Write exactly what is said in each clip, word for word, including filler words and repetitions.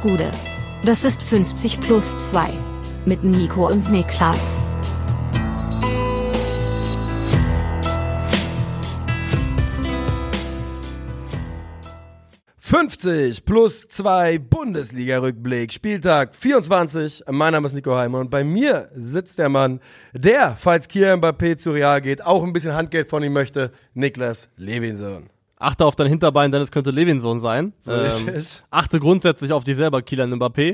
Gude. Das ist fünfzig plus zwei. Mit Nico und Niklas. fünfzig plus zwei Bundesliga-Rückblick, Spieltag vierundzwanzig. Mein Name ist Nico Heimer und bei mir sitzt der Mann, der, falls Kylian Mbappé zu Real geht, auch ein bisschen Handgeld von ihm möchte, Niklas Levinson. Achte auf dein Hinterbein, denn es könnte Levinson sein. So ähm, ist es. Achte grundsätzlich auf dich selber, Kylian Mbappé,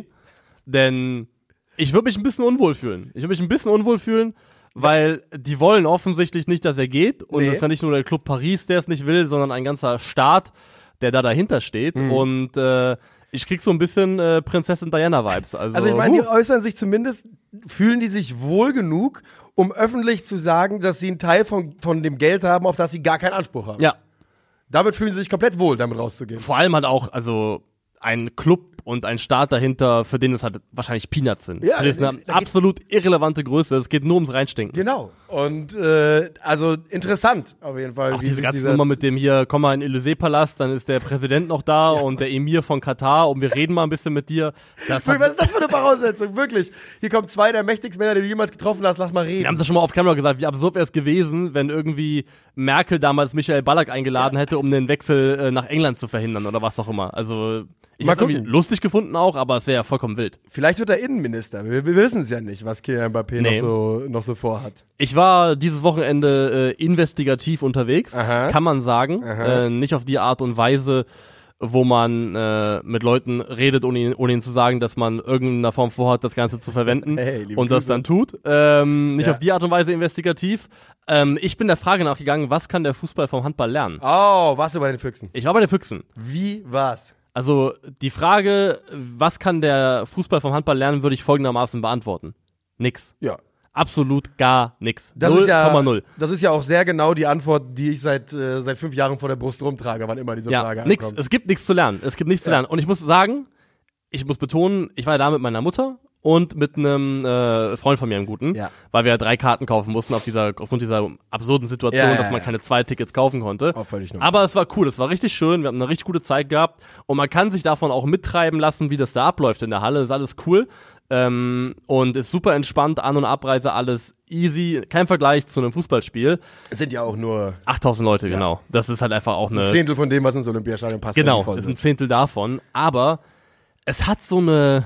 denn ich würde mich ein bisschen unwohl fühlen. Ich würde mich ein bisschen unwohl fühlen, weil die wollen offensichtlich nicht, dass er geht. Und es Nee. ist ja nicht nur der Club Paris, der es nicht will, sondern ein ganzer Staat, der da dahinter steht. Mhm. Und äh, ich krieg so ein bisschen äh, Prinzessin Diana-Vibes. Also, Also ich meine, die huh. äußern sich zumindest, fühlen die sich wohl genug, um öffentlich zu sagen, dass sie einen Teil von, von dem Geld haben, auf das sie gar keinen Anspruch haben. Ja, Damit fühlen sie sich komplett wohl, damit rauszugehen. vor allem halt auch, also ein Club und ein Staat dahinter, für den es halt wahrscheinlich Peanuts sind. Ja, für den es da- eine da geht- absolut irrelevante Größe. Es geht nur ums Reinstinken. Genau. Und äh, also interessant auf jeden Fall. Auch wie diese sich ganze dieser- Nummer mit dem hier, komm mal in den Élysée-Palast, dann ist der Präsident noch da und der Emir von Katar und wir reden mal ein bisschen mit dir. Das Was hat, ist das für eine Voraussetzung? Wirklich. Hier kommen zwei der mächtigsten Männer, die du jemals getroffen hast. Lass mal reden. wir haben das schon mal auf Kamera gesagt, wie absurd wäre es gewesen, wenn irgendwie Merkel damals Michael Ballack eingeladen hätte, um den Wechsel äh, nach England zu verhindern oder was auch immer. Also ich Mal hab's irgendwie gucken. lustig gefunden auch, aber es wäre ja vollkommen wild. Vielleicht wird er Innenminister. Wir, wir wissen es ja nicht, was Kylian Mbappé Nee. noch, so, noch so vorhat. Ich war dieses Wochenende äh, investigativ unterwegs, Aha. kann man sagen. Äh, nicht auf die Art und Weise, wo man äh, mit Leuten redet, ohne, ihnen- ohne ihnen zu sagen, dass man irgendeiner Form vorhat, das Ganze zu verwenden Hey, liebe und das Grüße. dann tut. Ähm, nicht Ja. auf die Art und Weise investigativ. Ähm, ich bin der Frage nachgegangen, was kann der Fußball vom Handball lernen? Oh, warst du bei den Füchsen? Ich war bei den Füchsen. Wie war's? Also die Frage, was kann der Fußball vom Handball lernen, würde ich folgendermaßen beantworten. Nix. Ja. Absolut gar nix. Das null ist ja, Komma null. das ist ja auch sehr genau die Antwort, die ich seit, äh, seit fünf Jahren vor der Brust rumtrage, wann immer diese Ja, Frage nix. ankommt. Es gibt nichts zu lernen. Es gibt nichts zu Ja. lernen. Und ich muss sagen, ich muss betonen, ich war ja da mit meiner Mutter und mit einem äh, Freund von mir, einem Guten, Ja. weil wir ja drei Karten kaufen mussten auf dieser, aufgrund dieser absurden Situation, Ja, ja, dass man ja. keine zwei Tickets kaufen konnte. Auch völlig normal. Aber es war cool, es war richtig schön, wir haben eine richtig gute Zeit gehabt und man kann sich davon auch mittreiben lassen, wie das da abläuft in der Halle, ist alles cool. Ähm, und ist super entspannt, An- und Abreise, alles easy, kein Vergleich zu einem Fußballspiel. Es sind ja auch nur achttausend Leute, genau. Das ist halt einfach auch eine... ein Zehntel von dem, was ins Olympiastadion passt. Genau, wenn die voll ist ein sind. Zehntel davon. Aber es hat so eine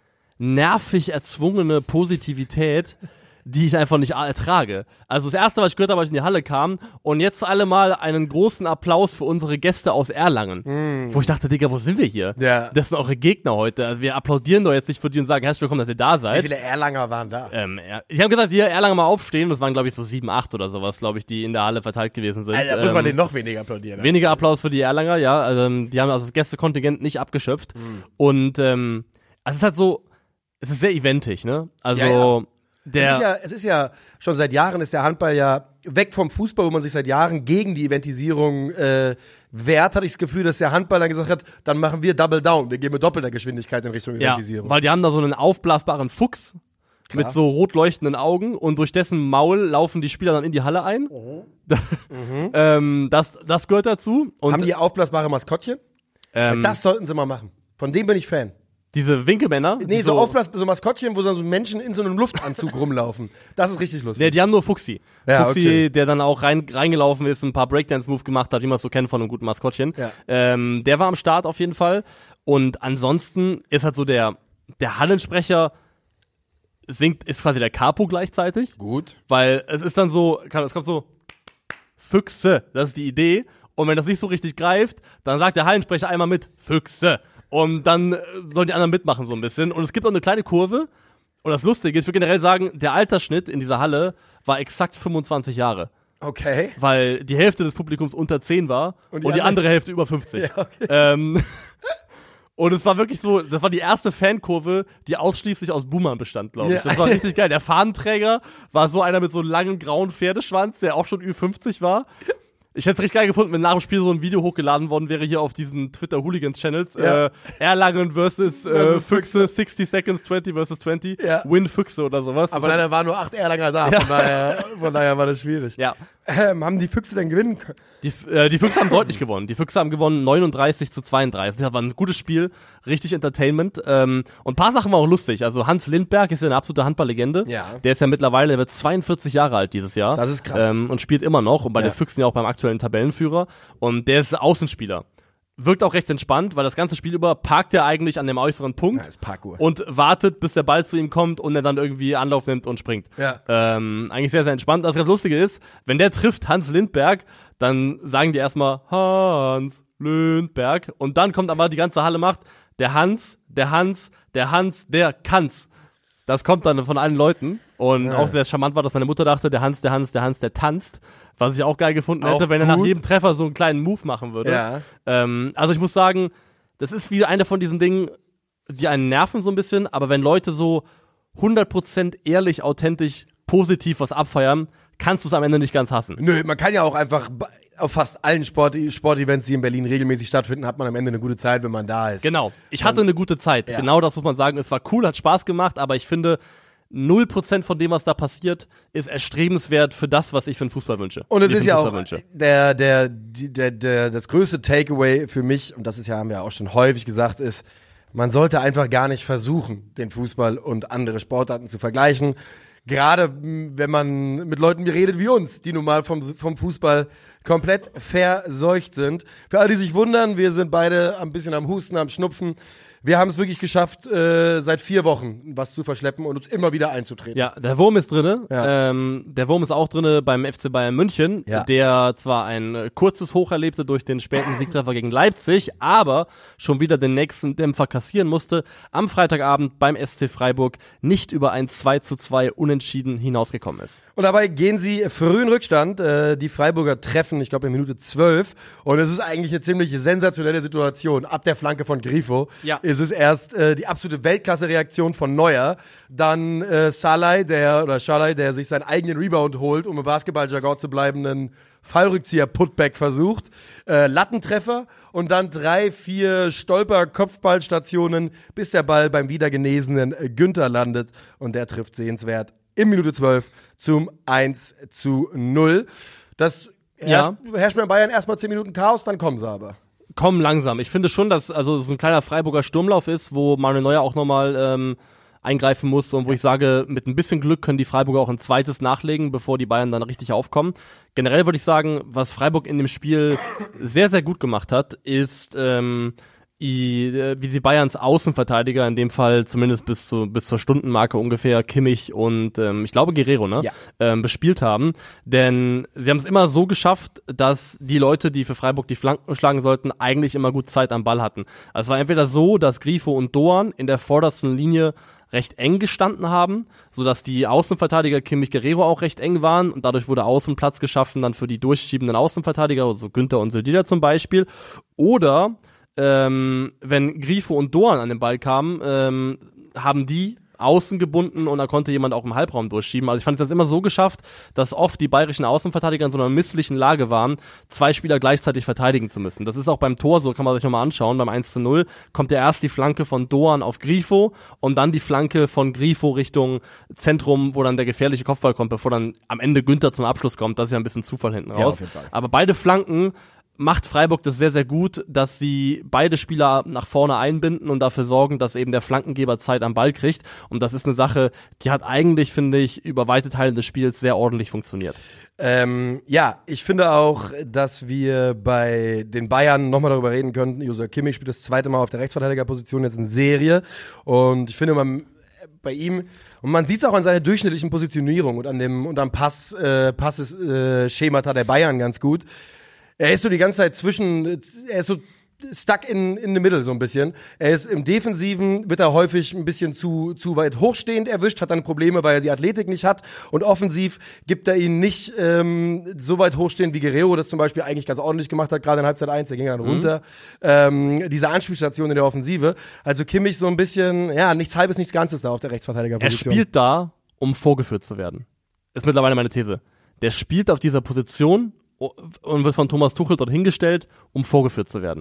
nervig erzwungene Positivität, die ich einfach nicht ertrage. Also das erste, was ich gehört habe, als ich in die Halle kam, und jetzt alle mal einen großen Applaus für unsere Gäste aus Erlangen. Mm. Wo ich dachte, Digga, wo sind wir hier? Ja. Das sind eure Gegner heute. Also wir applaudieren doch jetzt nicht für die und sagen, herzlich willkommen, dass ihr da Wie seid. viele Erlanger waren da? Ähm, er- ich habe gesagt, hier Erlanger mal aufstehen. Das waren, glaube ich, so sieben, acht oder sowas, glaube ich, die in der Halle verteilt gewesen sind. Alter, muss man Ähm, den noch weniger applaudieren. Weniger Applaus für die Erlanger, ja. Also, ähm, die haben also das Gästekontingent nicht abgeschöpft. Mhm. Und ähm, also es ist halt so, es ist sehr eventig, ne? Also Ja, ja. der Es ist, ja, es ist ja, schon seit Jahren ist der Handball ja weg vom Fußball, wo man sich seit Jahren gegen die Eventisierung äh, wehrt, hatte ich das Gefühl, dass der Handball dann gesagt hat, dann machen wir Double Down, wir gehen mit doppelter Geschwindigkeit in Richtung ja, Eventisierung. weil die haben da so einen aufblasbaren Fuchs Klar. mit so rot leuchtenden Augen und durch dessen Maul laufen die Spieler dann in die Halle ein. Mhm. ähm, das, das gehört dazu. Und Haben die aufblasbare Maskottchen? ähm, Das sollten sie mal machen. Von dem bin ich Fan. diese Winkelmänner. Nee, die so, aufblas so Maskottchen, wo dann so Menschen in so einem Luftanzug rumlaufen. Das ist richtig lustig. Nee, die haben nur Fuchsi. Ja, Fuchsi, okay. der dann auch rein, reingelaufen ist, ein paar Breakdance-Move gemacht hat, wie man es so kennt von einem guten Maskottchen. Ja. Ähm, der war am Start auf jeden Fall. Und ansonsten ist halt so der, der Hallensprecher singt, ist quasi der Capo gleichzeitig. Gut. Weil es ist dann so, kann- es kommt so, Füchse, das ist die Idee. Und wenn das nicht so richtig greift, dann sagt der Hallensprecher einmal mit, Füchse. Und dann äh, sollen die anderen mitmachen so ein bisschen. Und es gibt auch eine kleine Kurve. Und das Lustige ist, ich würde generell sagen, der Altersschnitt in dieser Halle war exakt fünfundzwanzig Jahre. Okay. Weil die Hälfte des Publikums unter zehn war Und und die die, andere- andere Hälfte über fünfzig. Ja, okay. ähm, und es war wirklich so, das war die erste Fankurve, die ausschließlich aus Boomern bestand, glaube ich. Ja. Das war richtig geil. Der Fahnenträger war so einer mit so einem langen grauen Pferdeschwanz, der auch schon Ü fünfzig war. Ich hätte es richtig geil gefunden, wenn nach dem Spiel so ein Video hochgeladen worden wäre hier auf diesen Twitter-Hooligans-Channels. Ja. Äh, Erlangen versus, äh, Versus Füchse, sechzig Seconds, zwanzig versus zwanzig. Ja. Win Füchse oder sowas. Aber Das hat- leider waren nur acht Erlanger da, Ja. von, daher, von daher war das schwierig. Ja. Ähm, haben die Füchse denn gewinnen können? Die, äh, die Füchse haben deutlich gewonnen. Die Füchse haben gewonnen neununddreißig zu zweiunddreißig. Das war ein gutes Spiel, richtig Entertainment. Ähm, und ein paar Sachen waren auch lustig. Also Hans Lindberg ist ja eine absolute Handballlegende. Ja. Der ist ja mittlerweile, der wird zweiundvierzig Jahre alt dieses Jahr. Das ist krass. Ähm, und spielt immer noch. Und bei Ja. den Füchsen ja auch beim aktuellen Tabellenführer. Und der ist Außenspieler. Wirkt auch recht entspannt, weil das ganze Spiel über parkt er eigentlich an dem äußeren Punkt Ja, ist Parkour. und wartet, bis der Ball zu ihm kommt und er dann irgendwie Anlauf nimmt und springt. Ja. Ähm, eigentlich sehr, sehr entspannt. Das ganz Lustige ist, wenn der trifft Hans Lindberg, dann sagen die erstmal Hans Lindberg und dann kommt aber die ganze Halle macht der Hans, der Hans, der Hans, der Kanz. Das kommt dann von allen Leuten und Ja. auch sehr charmant war, dass meine Mutter dachte, der Hans, der Hans, der Hans, der tanzt. Was ich auch geil gefunden hätte, Auch wenn er nach gut. jedem Treffer so einen kleinen Move machen würde. Ja. Ähm, also ich muss sagen, das ist wie eine von diesen Dingen, die einen nerven so ein bisschen, aber wenn Leute so hundert Prozent ehrlich, authentisch, positiv was abfeiern, kannst du es am Ende nicht ganz hassen. Nö, man kann ja auch einfach b- auf fast allen Sport Sportevents, die in Berlin regelmäßig stattfinden, hat man am Ende eine gute Zeit, wenn man da ist. Genau. Ich hatte eine gute Zeit. Ja. Genau das muss man sagen. Es war cool, hat Spaß gemacht, aber ich finde, null Prozent von dem, was da passiert, ist erstrebenswert für das, was ich für den Fußball wünsche. Und es Mir ist für ja den auch Fußball wünsche. der, der, die- der, der, das größte Takeaway für mich, und das ist ja, haben wir auch schon häufig gesagt, ist, man sollte einfach gar nicht versuchen, den Fußball und andere Sportarten zu vergleichen. Gerade mh, wenn man mit Leuten wie redet wie uns, die nun mal vom, vom Fußball komplett verseucht sind. Für alle, die sich wundern, wir sind beide ein bisschen am Husten, am Schnupfen. Wir haben es wirklich geschafft, äh, seit vier Wochen was zu verschleppen und uns immer wieder einzutreten. Ja, der Wurm ist drinne. Ja. Ähm, der Wurm ist auch drinne beim F C Bayern München, Ja. der zwar ein äh, kurzes Hoch erlebte durch den späten Siegtreffer gegen Leipzig, aber schon wieder den nächsten Dämpfer kassieren musste. Am Freitagabend beim S C Freiburg nicht über ein zwei zu zwei Unentschieden hinausgekommen ist. Und dabei gehen sie früh in Rückstand. Äh, die Freiburger treffen, ich glaube, in Minute zwölf. Und es ist eigentlich eine ziemlich sensationelle Situation. Ab der Flanke von Grifo Ja. ist es erst äh, die absolute Weltklasse-Reaktion von Neuer. Dann äh, Salai, der, oder Schalai, der sich seinen eigenen Rebound holt, um im Basketball-Jargon zu bleiben, einen Fallrückzieher-Putback versucht. Äh, Lattentreffer und dann drei, vier Stolper-Kopfballstationen, bis der Ball beim wieder genesenen äh, Günther landet. Und der trifft sehenswert in Minute zwölf zum eins zu null. Das herrscht, herrscht bei Bayern erstmal zehn Minuten Chaos, dann kommen sie aber. Kommen langsam. Ich finde schon, dass also so ein kleiner Freiburger Sturmlauf ist, wo Manuel Neuer auch nochmal ähm, eingreifen muss und wo ich sage, mit ein bisschen Glück können die Freiburger auch ein zweites nachlegen, bevor die Bayern dann richtig aufkommen. Generell würde ich sagen, was Freiburg in dem Spiel sehr, sehr gut gemacht hat, ist ähm, i, äh, wie die Bayerns Außenverteidiger, in dem Fall zumindest bis zu bis zur Stundenmarke ungefähr, Kimmich und ähm, ich glaube Guerrero, ne, Ja. ähm, bespielt haben. Denn sie haben es immer so geschafft, dass die Leute, die für Freiburg die Flanken schlagen sollten, eigentlich immer gut Zeit am Ball hatten. Also es war entweder so, dass Grifo und Doan in der vordersten Linie recht eng gestanden haben, sodass die Außenverteidiger Kimmich, Guerrero auch recht eng waren und dadurch wurde Außenplatz geschaffen dann für die durchschiebenden Außenverteidiger, also Günther und Söldida zum Beispiel. Oder ähm, wenn Grifo und Doan an den Ball kamen, ähm, haben die außen gebunden und da konnte jemand auch im Halbraum durchschieben. Also ich fand das immer so geschafft, dass oft die bayerischen Außenverteidiger in so einer misslichen Lage waren, zwei Spieler gleichzeitig verteidigen zu müssen. Das ist auch beim Tor so, kann man sich nochmal anschauen. Beim eins zu null kommt ja erst die Flanke von Doan auf Grifo und dann die Flanke von Grifo Richtung Zentrum, wo dann der gefährliche Kopfball kommt, bevor dann am Ende Günther zum Abschluss kommt. Das ist ja ein bisschen Zufall hinten Ja, raus. auf jeden Fall. Aber beide Flanken macht Freiburg das sehr, sehr gut, dass sie beide Spieler nach vorne einbinden und dafür sorgen, dass eben der Flankengeber Zeit am Ball kriegt. Und das ist eine Sache, die hat eigentlich, finde ich, über weite Teile des Spiels sehr ordentlich funktioniert. Ähm, ja, ich finde auch, dass wir bei den Bayern nochmal darüber reden könnten. Joshua Kimmich spielt das zweite Mal auf der Rechtsverteidigerposition jetzt in Serie. Und ich finde, man bei ihm, und man sieht es auch an seiner durchschnittlichen Positionierung und an dem und am Pass, äh, Passes-Schemata der Bayern ganz gut. Er ist so die ganze Zeit zwischen, er ist so stuck in, in the middle so ein bisschen. Er ist im Defensiven, wird er häufig ein bisschen zu, zu weit hochstehend erwischt, hat dann Probleme, weil er die Athletik nicht hat. Und offensiv gibt er ihn nicht ähm, so weit hochstehend, wie Guerrero das zum Beispiel eigentlich ganz ordentlich gemacht hat, gerade in Halbzeit eins, der ging dann runter. Ähm, diese Anspielstation in der Offensive. Also Kimmich so ein bisschen, ja, nichts Halbes, nichts Ganzes da auf der Er Rechtsverteidigerposition. spielt da, um vorgeführt zu werden. Ist mittlerweile meine These. Der spielt auf dieser Position und wird von Thomas Tuchel dort hingestellt, um vorgeführt zu werden.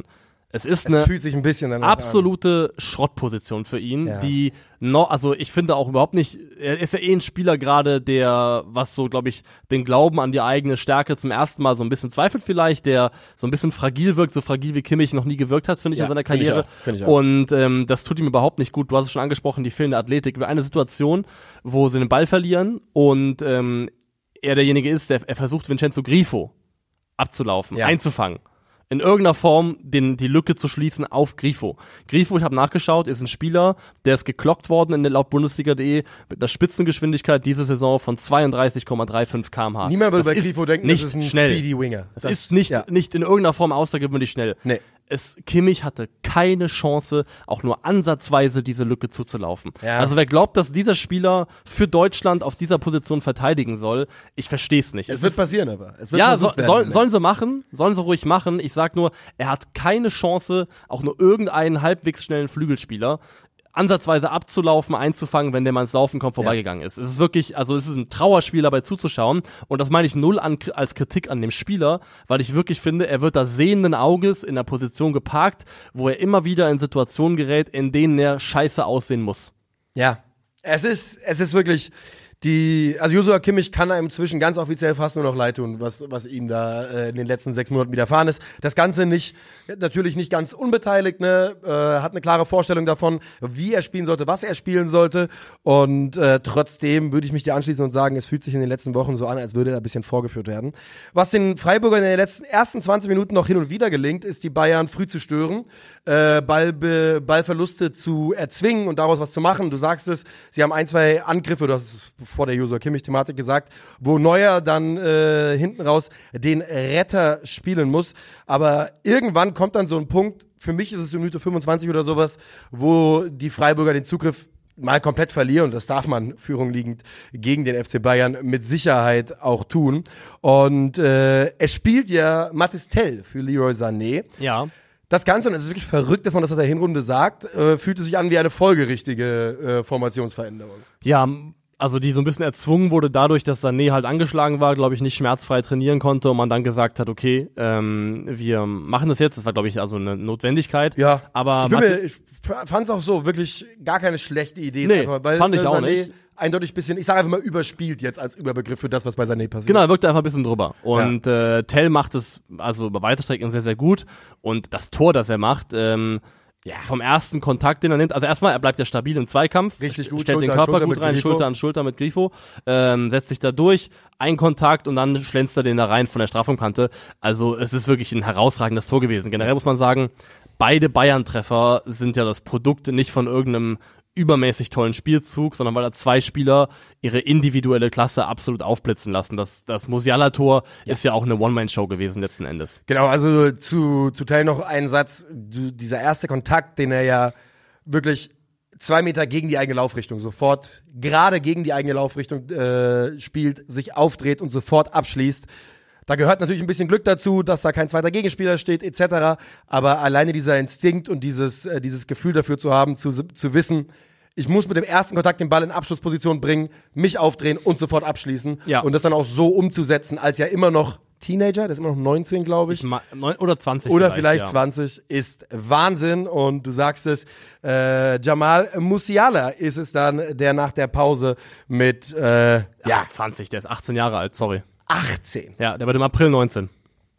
Es ist Es eine fühlt sich ein bisschen danach absolute Schrottposition für ihn, Ja. die noch, also ich finde auch überhaupt nicht, er ist ja eh ein Spieler gerade, der, was so, glaube ich, den Glauben an die eigene Stärke zum ersten Mal so ein bisschen zweifelt vielleicht, der so ein bisschen fragil wirkt, so fragil wie Kimmich noch nie gewirkt hat, finde ich, Ja, in seiner find ich Karriire. auch, find ich auch. Und ähm, das tut ihm überhaupt nicht gut. Du hast es schon angesprochen, die fehlende Athletik. Über eine Situation, wo sie den Ball verlieren und ähm, er derjenige ist, der er versucht, Vincenzo Grifo abzulaufen, Ja. einzufangen. In irgendeiner Form den, die Lücke zu schließen auf Grifo. Grifo, ich habe nachgeschaut, ist ein Spieler, der ist geklockt worden in der laut Bundesliga punkt de mit einer Spitzengeschwindigkeit diese Saison von zweiunddreißig Komma fünfunddreißig Kilometer pro Stunde. Niemand würde Das bei ist Grifo denken, nicht das ist ein schnell. Speedy Winger. Das, ist nicht, ja. nicht in irgendeiner Form außergewöhnlich schnell. Nee. Es, Kimmich hatte keine Chance, auch nur ansatzweise diese Lücke zuzulaufen. Ja. Also wer glaubt, dass dieser Spieler für Deutschland auf dieser Position verteidigen soll, ich verstehe es nicht. Es Es wird ist- passieren aber. Es wird ja, so, versucht werden soll, im sollen März. sie machen, sollen sie ruhig machen. Ich sag nur, er hat keine Chance, auch nur irgendeinen halbwegs schnellen Flügelspieler ansatzweise abzulaufen, einzufangen, wenn der mal ins Laufen kommt, vorbeigegangen ist. Es ist wirklich, also es ist ein Trauerspiel dabei zuzuschauen und das meine ich null an, als Kritik an dem Spieler, weil ich wirklich finde, er wird da sehenden Auges in der Position geparkt, wo er immer wieder in Situationen gerät, in denen er scheiße aussehen muss. Ja, es ist, es ist wirklich die, also Joshua Kimmich kann einem inzwischen ganz offiziell fast nur noch leid tun, was, was ihm da äh, in den letzten sechs Monaten widerfahren ist. Das Ganze nicht, natürlich nicht ganz unbeteiligt, ne, äh, hat eine klare Vorstellung davon, wie er spielen sollte, was er spielen sollte und äh, trotzdem würde ich mich dir anschließen und sagen, es fühlt sich in den letzten Wochen so an, als würde er ein bisschen vorgeführt werden. Was den Freiburgern in den letzten ersten zwanzig Minuten noch hin und wieder gelingt, ist die Bayern früh zu stören, äh, Ballbe- Ballverluste zu erzwingen und daraus was zu machen. Du sagst es, sie haben ein, zwei Angriffe, du hast es vor der Joshua Kimmich-Thematik gesagt, wo Neuer dann äh, hinten raus den Retter spielen muss. Aber irgendwann kommt dann so ein Punkt, für mich ist es in Minute fünfundzwanzig oder sowas, wo die Freiburger den Zugriff mal komplett verlieren und das darf man führung liegend gegen den F C Bayern mit Sicherheit auch tun. Und äh, es spielt ja Mathys Tel für Leroy Sané. Ja. Das Ganze, und es ist wirklich verrückt, dass man das in der Hinrunde sagt, äh, fühlte sich an wie eine folgerichtige äh, Formationsveränderung. Ja, also die so ein bisschen erzwungen wurde dadurch, dass Sané halt angeschlagen war, glaube ich, nicht schmerzfrei trainieren konnte und man dann gesagt hat, okay, ähm, wir machen das jetzt. Das war, glaube ich, also eine Notwendigkeit. Ja, aber ich, bin Mathe- mir, ich fand es auch so, wirklich gar keine schlechte Idee. Ist Nee, einfach, weil fand ich äh, auch Sané nicht. eindeutig bisschen, ich sage einfach mal überspielt jetzt als Überbegriff für das, was bei Sané passiert. Genau, er wirkte einfach ein bisschen drüber. Und äh, Tell macht es also über weite Strecken sehr, sehr gut. Und das Tor, das er macht, ähm, ja, vom ersten Kontakt, den er nimmt, also erstmal, er bleibt ja stabil im Zweikampf. Richtig gut, Stellt Schulter den an Körper Schulter gut mit rein, Grifo. Schulter an Schulter mit Grifo, ähm, setzt sich da durch, ein Kontakt und dann schlänzt er den da rein von der Strafraumkante. Also es ist wirklich ein herausragendes Tor gewesen. Generell muss man sagen, beide Bayern-Treffer sind ja das Produkt nicht von irgendeinem übermäßig tollen Spielzug, sondern weil da zwei Spieler ihre individuelle Klasse absolut aufblitzen lassen. Das, das Musiala-Tor ist ja auch eine One-Man-Show gewesen letzten Endes. Genau, also zu, zu Teil noch einen Satz, du, dieser erste Kontakt, den er ja wirklich zwei Meter gegen die eigene Laufrichtung sofort, gerade gegen die eigene Laufrichtung äh, spielt, sich aufdreht und sofort abschließt. Da gehört natürlich ein bisschen Glück dazu, dass da kein zweiter Gegenspieler steht, et cetera. Aber alleine dieser Instinkt und dieses, äh, dieses Gefühl dafür zu haben, zu, zu wissen, ich muss mit dem ersten Kontakt den Ball in Abschlussposition bringen, mich aufdrehen und sofort abschließen. Ja. Und das dann auch so umzusetzen, als ja immer noch Teenager, der ist immer noch neunzehn, glaube ich. Ich ma- neun oder zwanzig Oder vielleicht ja. zwanzig, ist Wahnsinn. Und du sagst es, äh, Jamal Musiala ist es dann, der nach der Pause mit äh, Ja, ja, zwanzig, der ist achtzehn Jahre alt, sorry. achtzehn. Ja, der wird im April neunzehn.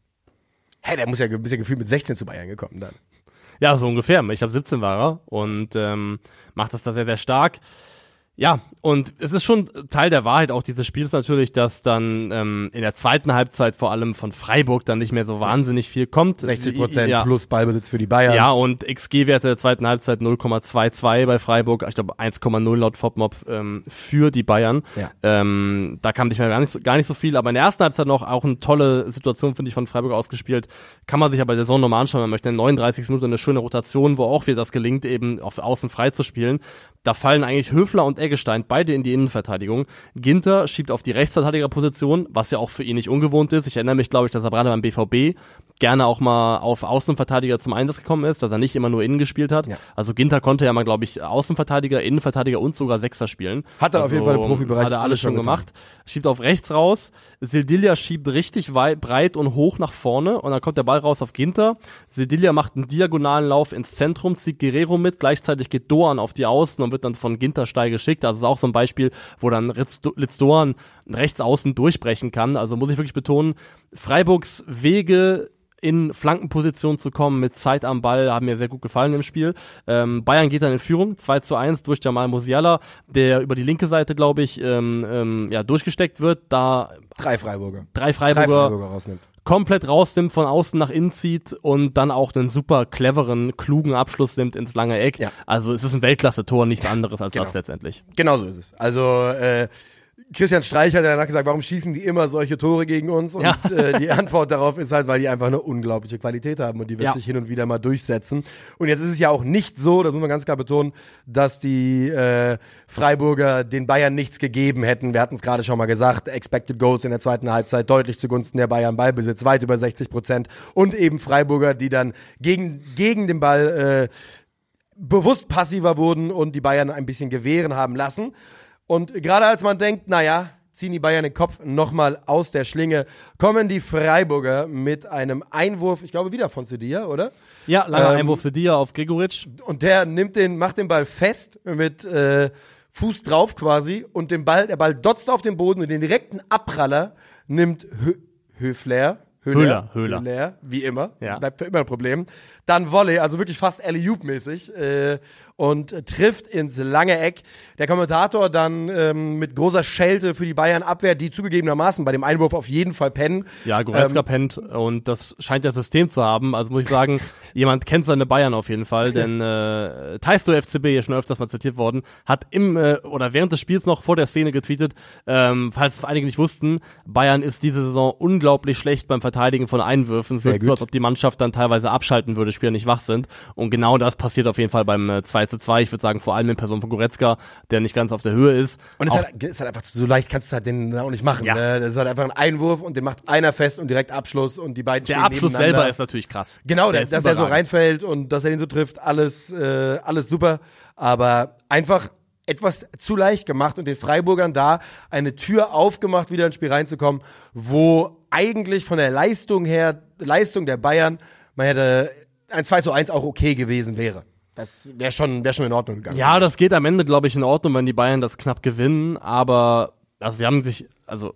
Hä, der muss ja, bist ja gefühlt mit sechzehn zu Bayern gekommen dann. Ja, so ungefähr. Ich glaube, siebzehn war er und ähm, macht das da sehr, sehr stark. Ja, und es ist schon Teil der Wahrheit auch dieses Spiels natürlich, dass dann ähm, in der zweiten Halbzeit vor allem von Freiburg dann nicht mehr so wahnsinnig viel kommt. sechzig Prozent ja. plus Ballbesitz für die Bayern. Ja, und X G-Werte der zweiten Halbzeit null Komma zweiundzwanzig bei Freiburg, ich glaube eins Komma null laut FODMOB ähm, für die Bayern. Ja. Ähm, da kam nicht mehr gar nicht, so, gar nicht so viel, aber in der ersten Halbzeit noch auch eine tolle Situation, finde ich, von Freiburg ausgespielt. Kann man sich aber der Saison nochmal anschauen, man möchte in der neununddreißigsten Minute eine schöne Rotation, wo auch wieder das gelingt, eben auf Außen frei zu spielen. Da fallen eigentlich Höfler und Eggestein beide in die Innenverteidigung. Ginter schiebt auf die Rechtsverteidigerposition, was ja auch für ihn nicht ungewohnt ist. Ich erinnere mich, glaube ich, dass er gerade beim B V B gerne auch mal auf Außenverteidiger zum Einsatz gekommen ist, dass er nicht immer nur innen gespielt hat. Ja. Also Ginter konnte ja mal, glaube ich, Außenverteidiger, Innenverteidiger und sogar Sechser spielen. Hat er also, auf jeden Fall im Profibereich Hat er alles schon getan. gemacht. Schiebt auf rechts raus. Sildilia schiebt richtig weit, breit und hoch nach vorne und dann kommt der Ball raus auf Ginter. Sildilia macht einen diagonalen Lauf ins Zentrum, zieht Guerrero mit, gleichzeitig geht Doan auf die Außen und wird dann von Ginter steil geschickt. Also ist auch so ein Beispiel, wo dann Litz Doan rechts außen durchbrechen kann. Also muss ich wirklich betonen, Freiburgs Wege in Flankenposition zu kommen mit Zeit am Ball haben mir sehr gut gefallen im Spiel. Ähm, Bayern geht dann in Führung, zwei zu eins durch Jamal Musiala, der über die linke Seite, glaube ich, ähm, ähm, ja, durchgesteckt wird. Da Drei Freiburger. drei Freiburger, Drei Freiburger rausnimmt. komplett rausnimmt, von außen nach innen zieht und dann auch einen super cleveren, klugen Abschluss nimmt ins lange Eck. Ja. Also es ist ein Weltklasse-Tor, nichts anderes als Genau. das letztendlich. Genau so ist es. Also, äh, Christian Streich hat ja danach gesagt, warum schießen die immer solche Tore gegen uns? Und Ja. äh, die Antwort darauf ist halt, weil die einfach eine unglaubliche Qualität haben und die wird Ja. sich hin und wieder mal durchsetzen. Und jetzt ist es ja auch nicht so, das muss man ganz klar betonen, dass die äh, Freiburger den Bayern nichts gegeben hätten. Wir hatten es gerade schon mal gesagt, Expected Goals in der zweiten Halbzeit deutlich zugunsten der Bayern, Ballbesitz weit über sechzig Prozent und eben Freiburger, die dann gegen, gegen den Ball äh, bewusst passiver wurden und die Bayern ein bisschen gewähren haben lassen. Und gerade als man denkt, naja, ziehen die Bayern den Kopf nochmal aus der Schlinge, kommen die Freiburger mit einem Einwurf, ich glaube wieder von Sedia, oder? Ja, langer Ähm, Einwurf Sedia auf Gregoritsch. Und der nimmt den, macht den Ball fest mit äh, Fuß drauf quasi und den Ball, der Ball dotzt auf den Boden und den direkten Abpraller nimmt Hö Höfler. Höhler, Höhler. Höhler, wie immer. Ja. Bleibt für immer ein Problem. Dann Volley, also wirklich fast Alley-Oop-mäßig äh, und äh, trifft ins lange Eck. Der Kommentator dann ähm, mit großer Schelte für die Bayern-Abwehr, die zugegebenermaßen bei dem Einwurf auf jeden Fall pennen. Ja, Goretzka Ähm, pennt und das scheint das System zu haben. Also muss ich sagen, jemand kennt seine Bayern auf jeden Fall, denn äh, Taisto F C B, hier schon öfters mal zitiert worden, hat im äh, oder während des Spiels noch vor der Szene getweetet, ähm, falls einige nicht wussten, Bayern ist diese Saison unglaublich schlecht beim Verteidigen von Einwürfen. Es Sehr wirkt gut. so, als ob die Mannschaft dann teilweise abschalten würde, Spieler nicht wach sind. Und genau das passiert auf jeden Fall beim äh, zwei zu zwei. Ich würde sagen, vor allem in Person von Goretzka, der nicht ganz auf der Höhe ist. Und es Auch- ist halt, ist halt einfach so leicht, kannst du halt den auch nicht machen. Ja. Ne? Das ist halt einfach ein Einwurf und den macht einer fest und direkt Abschluss und die beiden der stehen Abschluss nebeneinander. selber ist natürlich krass. Genau, der, ist dass er so überragend. reinfällt und dass er ihn so trifft, alles, äh, alles super. Aber einfach etwas zu leicht gemacht und den Freiburgern da eine Tür aufgemacht, wieder ins Spiel reinzukommen, wo eigentlich von der Leistung her, Leistung der Bayern, man hätte ein zwei zu eins auch okay gewesen wäre. Das wäre schon, wär schon in Ordnung gegangen. Ja, das geht am Ende, glaube ich, in Ordnung, wenn die Bayern das knapp gewinnen. Aber also sie haben sich, also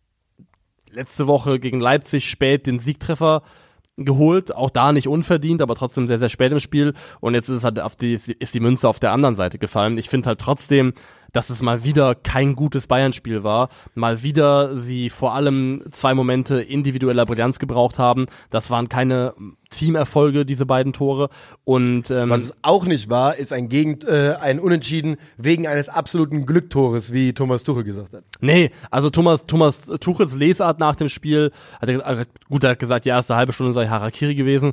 letzte Woche gegen Leipzig spät den Siegtreffer geholt, auch da nicht unverdient, aber trotzdem sehr, sehr spät im Spiel. Und jetzt ist es halt auf die, ist die Münze auf der anderen Seite gefallen. Ich finde halt trotzdem, dass es mal wieder kein gutes Bayern-Spiel war. Mal wieder sie vor allem zwei Momente individueller Brillanz gebraucht haben. Das waren keine Teamerfolge, diese beiden Tore. Und ähm, Was es auch nicht war, ist ein Gegend, äh, ein Unentschieden wegen eines absoluten Glücktores, wie Thomas Tuchel gesagt hat. Nee, also Thomas, Thomas Tuchels Lesart nach dem Spiel, hat er, äh, gut, er hat gesagt, die erste halbe Stunde sei Harakiri gewesen.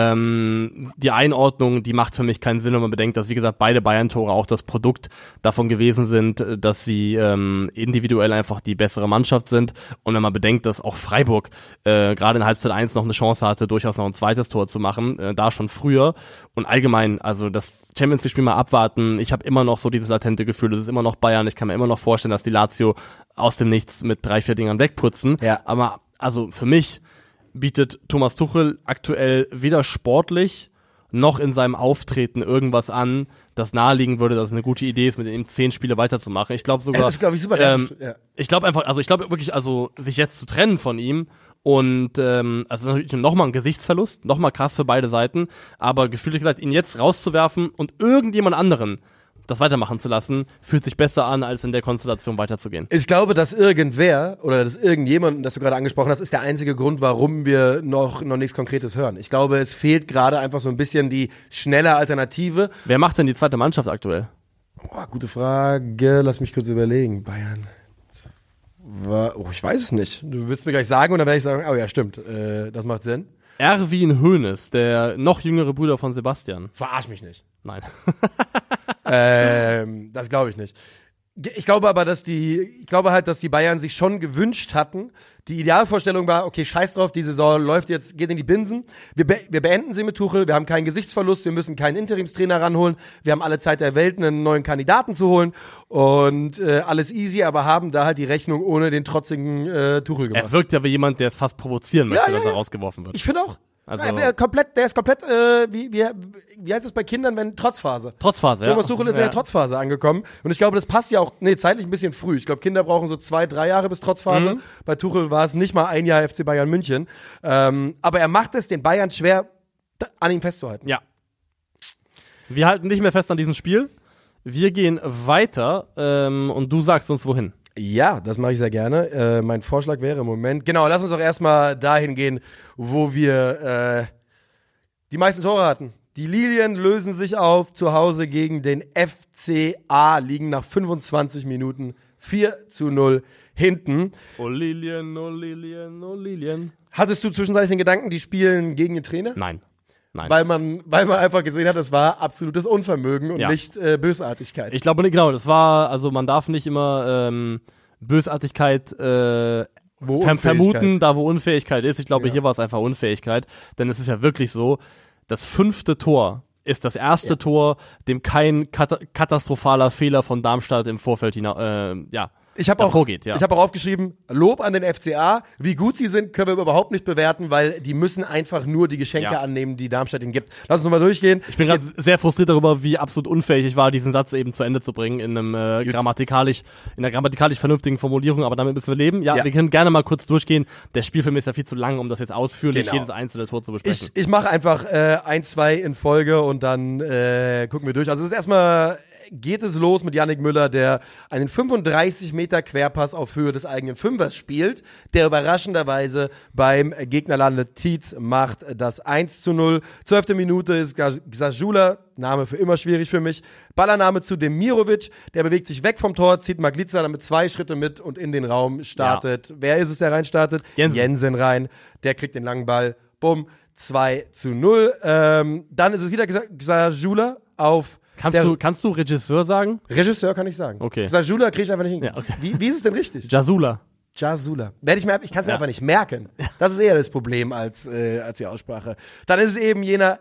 Ähm, die Einordnung, die macht für mich keinen Sinn, wenn man bedenkt, dass, wie gesagt, beide Bayern-Tore auch das Produkt davon gewesen sind, dass sie ähm, individuell einfach die bessere Mannschaft sind. Und wenn man bedenkt, dass auch Freiburg äh, gerade in Halbzeit eins noch eine Chance hatte, durchaus noch ein zweites Tor zu machen, äh, da schon früher. Und allgemein, also das Champions League-Spiel mal abwarten. Ich habe immer noch so dieses latente Gefühl, es ist immer noch Bayern. Ich kann mir immer noch vorstellen, dass die Lazio aus dem Nichts mit drei, vier Dingern wegputzen. Ja. Aber also für mich bietet Thomas Tuchel aktuell weder sportlich noch in seinem Auftreten irgendwas an, das naheliegen würde, dass es eine gute Idee ist, mit ihm zehn Spiele weiterzumachen. Ich glaube sogar, Das ist, glaube ich, super. ähm, ja. ich glaube einfach, also ich glaube wirklich, also sich jetzt zu trennen von ihm und ähm, also natürlich nochmal ein Gesichtsverlust, nochmal krass für beide Seiten, aber gefühlt gesagt, ihn jetzt rauszuwerfen und irgendjemand anderen das weitermachen zu lassen, fühlt sich besser an, als in der Konstellation weiterzugehen. Ich glaube, dass irgendwer oder dass irgendjemand, das du gerade angesprochen hast, ist der einzige Grund, warum wir noch, noch nichts Konkretes hören. Ich glaube, es fehlt gerade einfach so ein bisschen die schnelle Alternative. Wer macht denn die zweite Mannschaft aktuell? Boah, gute Frage. Lass mich kurz überlegen. Bayern. War, oh, ich weiß es nicht. Du willst mir gleich sagen und dann werde ich sagen, oh ja, stimmt. Äh, das macht Sinn. Erwin Hoeneß, der noch jüngere Bruder von Sebastian. Verarsch mich nicht. Nein. ähm, das glaube ich nicht. Ich glaube aber, dass die, ich glaube halt, dass die Bayern sich schon gewünscht hatten. Die Idealvorstellung war, okay, scheiß drauf, die Saison läuft jetzt, geht in die Binsen. Wir, be- wir beenden sie mit Tuchel, wir haben keinen Gesichtsverlust, wir müssen keinen Interimstrainer ranholen, wir haben alle Zeit der Welt, einen neuen Kandidaten zu holen und äh, alles easy, aber haben da halt die Rechnung ohne den trotzigen äh, Tuchel gemacht. Er wirkt ja wie jemand, der es fast provozieren möchte, Ja, ja, dass er ja. rausgeworfen wird. Ich finde auch. Also- Ja, er komplett, der ist komplett, äh, wie, wie, wie heißt es bei Kindern, wenn Trotzphase. Trotzphase, ja. Thomas Tuchel ist in ja. der Trotzphase angekommen. Und ich glaube, das passt ja auch, nee, zeitlich ein bisschen früh. Ich glaube, Kinder brauchen so zwei, drei Jahre bis Trotzphase. Mhm. Bei Tuchel war es nicht mal ein Jahr F C Bayern München. Ähm, aber er macht es den Bayern schwer, da- an ihm festzuhalten. Ja. Wir halten nicht mehr fest an diesem Spiel. Wir gehen weiter ähm, und du sagst uns wohin. Ja, das mache ich sehr gerne. Äh, mein Vorschlag wäre im Moment, genau, lass uns doch erstmal dahin gehen, wo wir äh, die meisten Tore hatten. Die Lilien lösen sich auf zu Hause gegen den F C A, liegen nach fünfundzwanzig Minuten vier zu null hinten. Oh Lilien, oh Lilien, oh Lilien. Hattest du zwischenzeitlich den Gedanken, die spielen gegen den Trainer? Nein. Nein. Weil man, weil man einfach gesehen hat, es war absolutes Unvermögen und Ja. nicht äh, Bösartigkeit. Ich glaube, genau, das war, also man darf nicht immer ähm, Bösartigkeit äh, Wo ver Unfähigkeit. vermuten, da wo Unfähigkeit ist. Ich glaube, Ja. hier war es einfach Unfähigkeit, denn es ist ja wirklich so, das fünfte Tor ist das erste Ja. Tor, dem kein kat katastrophaler Fehler von Darmstadt im Vorfeld hina äh, ja, Ich habe auch, davor geht, ja. ich hab auch aufgeschrieben, Lob an den F C A. Wie gut sie sind, können wir überhaupt nicht bewerten, weil die müssen einfach nur die Geschenke Ja. annehmen, die Darmstadt ihnen gibt. Lass uns nochmal durchgehen. Ich bin gerade sehr frustriert darüber, wie absolut unfähig ich war, diesen Satz eben zu Ende zu bringen in einem äh, grammatikalisch, in einer grammatikalisch vernünftigen Formulierung, aber damit müssen wir leben. Ja, Ja. wir können gerne mal kurz durchgehen. Der Spielfilm ist ja viel zu lang, um das jetzt ausführlich Genau. jedes einzelne Tor zu besprechen. Ich, ich mache einfach äh, ein, zwei in Folge und dann äh, gucken wir durch. Also es ist erstmal, geht es los mit Yannick Müller, der einen fünfunddreißig Meter Querpass auf Höhe des eigenen Fünfers spielt, der überraschenderweise beim Gegner landet. Tietz macht das eins zu null. Zwölfte Minute ist Gzajula, Name für immer schwierig für mich. Ballername zu Demirovic, der bewegt sich weg vom Tor, zieht Magliza damit zwei Schritte mit und in den Raum startet. Wer ist es, der reinstartet? Jensen. Jensen rein, der kriegt den langen Ball, bumm, zwei zu null. Ähm, dann ist es wieder Gzajula auf Kannst der du, kannst du Regisseur sagen? Regisseur, kann ich sagen. Okay. Gzajula kriege ich einfach nicht hin. Ja, okay. wie, wie ist es denn richtig? Jasula. Jasula. Werde ich mir, ich kann es mir Ja. einfach nicht merken. Das ist eher das Problem als, äh, als die Aussprache. Dann ist es eben jener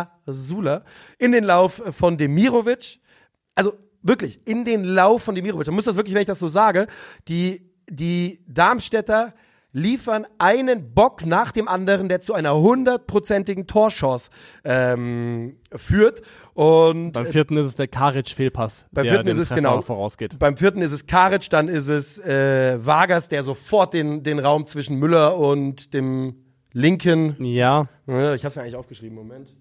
Jasula in den Lauf von Demirovic. Also wirklich, in den Lauf von Demirovic. Man muss das wirklich, wenn ich das so sage, die, die Darmstädter liefern einen Bock nach dem anderen, der zu einer hundertprozentigen Torchance ähm, führt. Und Beim vierten ist es der Karic-Fehlpass, Beim der vierten dem ist es Treffer genau. vorausgeht. Beim vierten ist es Karic, dann ist es äh, Vargas, der sofort den, den Raum zwischen Müller und dem linken, Ja, äh, ich hab's mir eigentlich aufgeschrieben, Moment.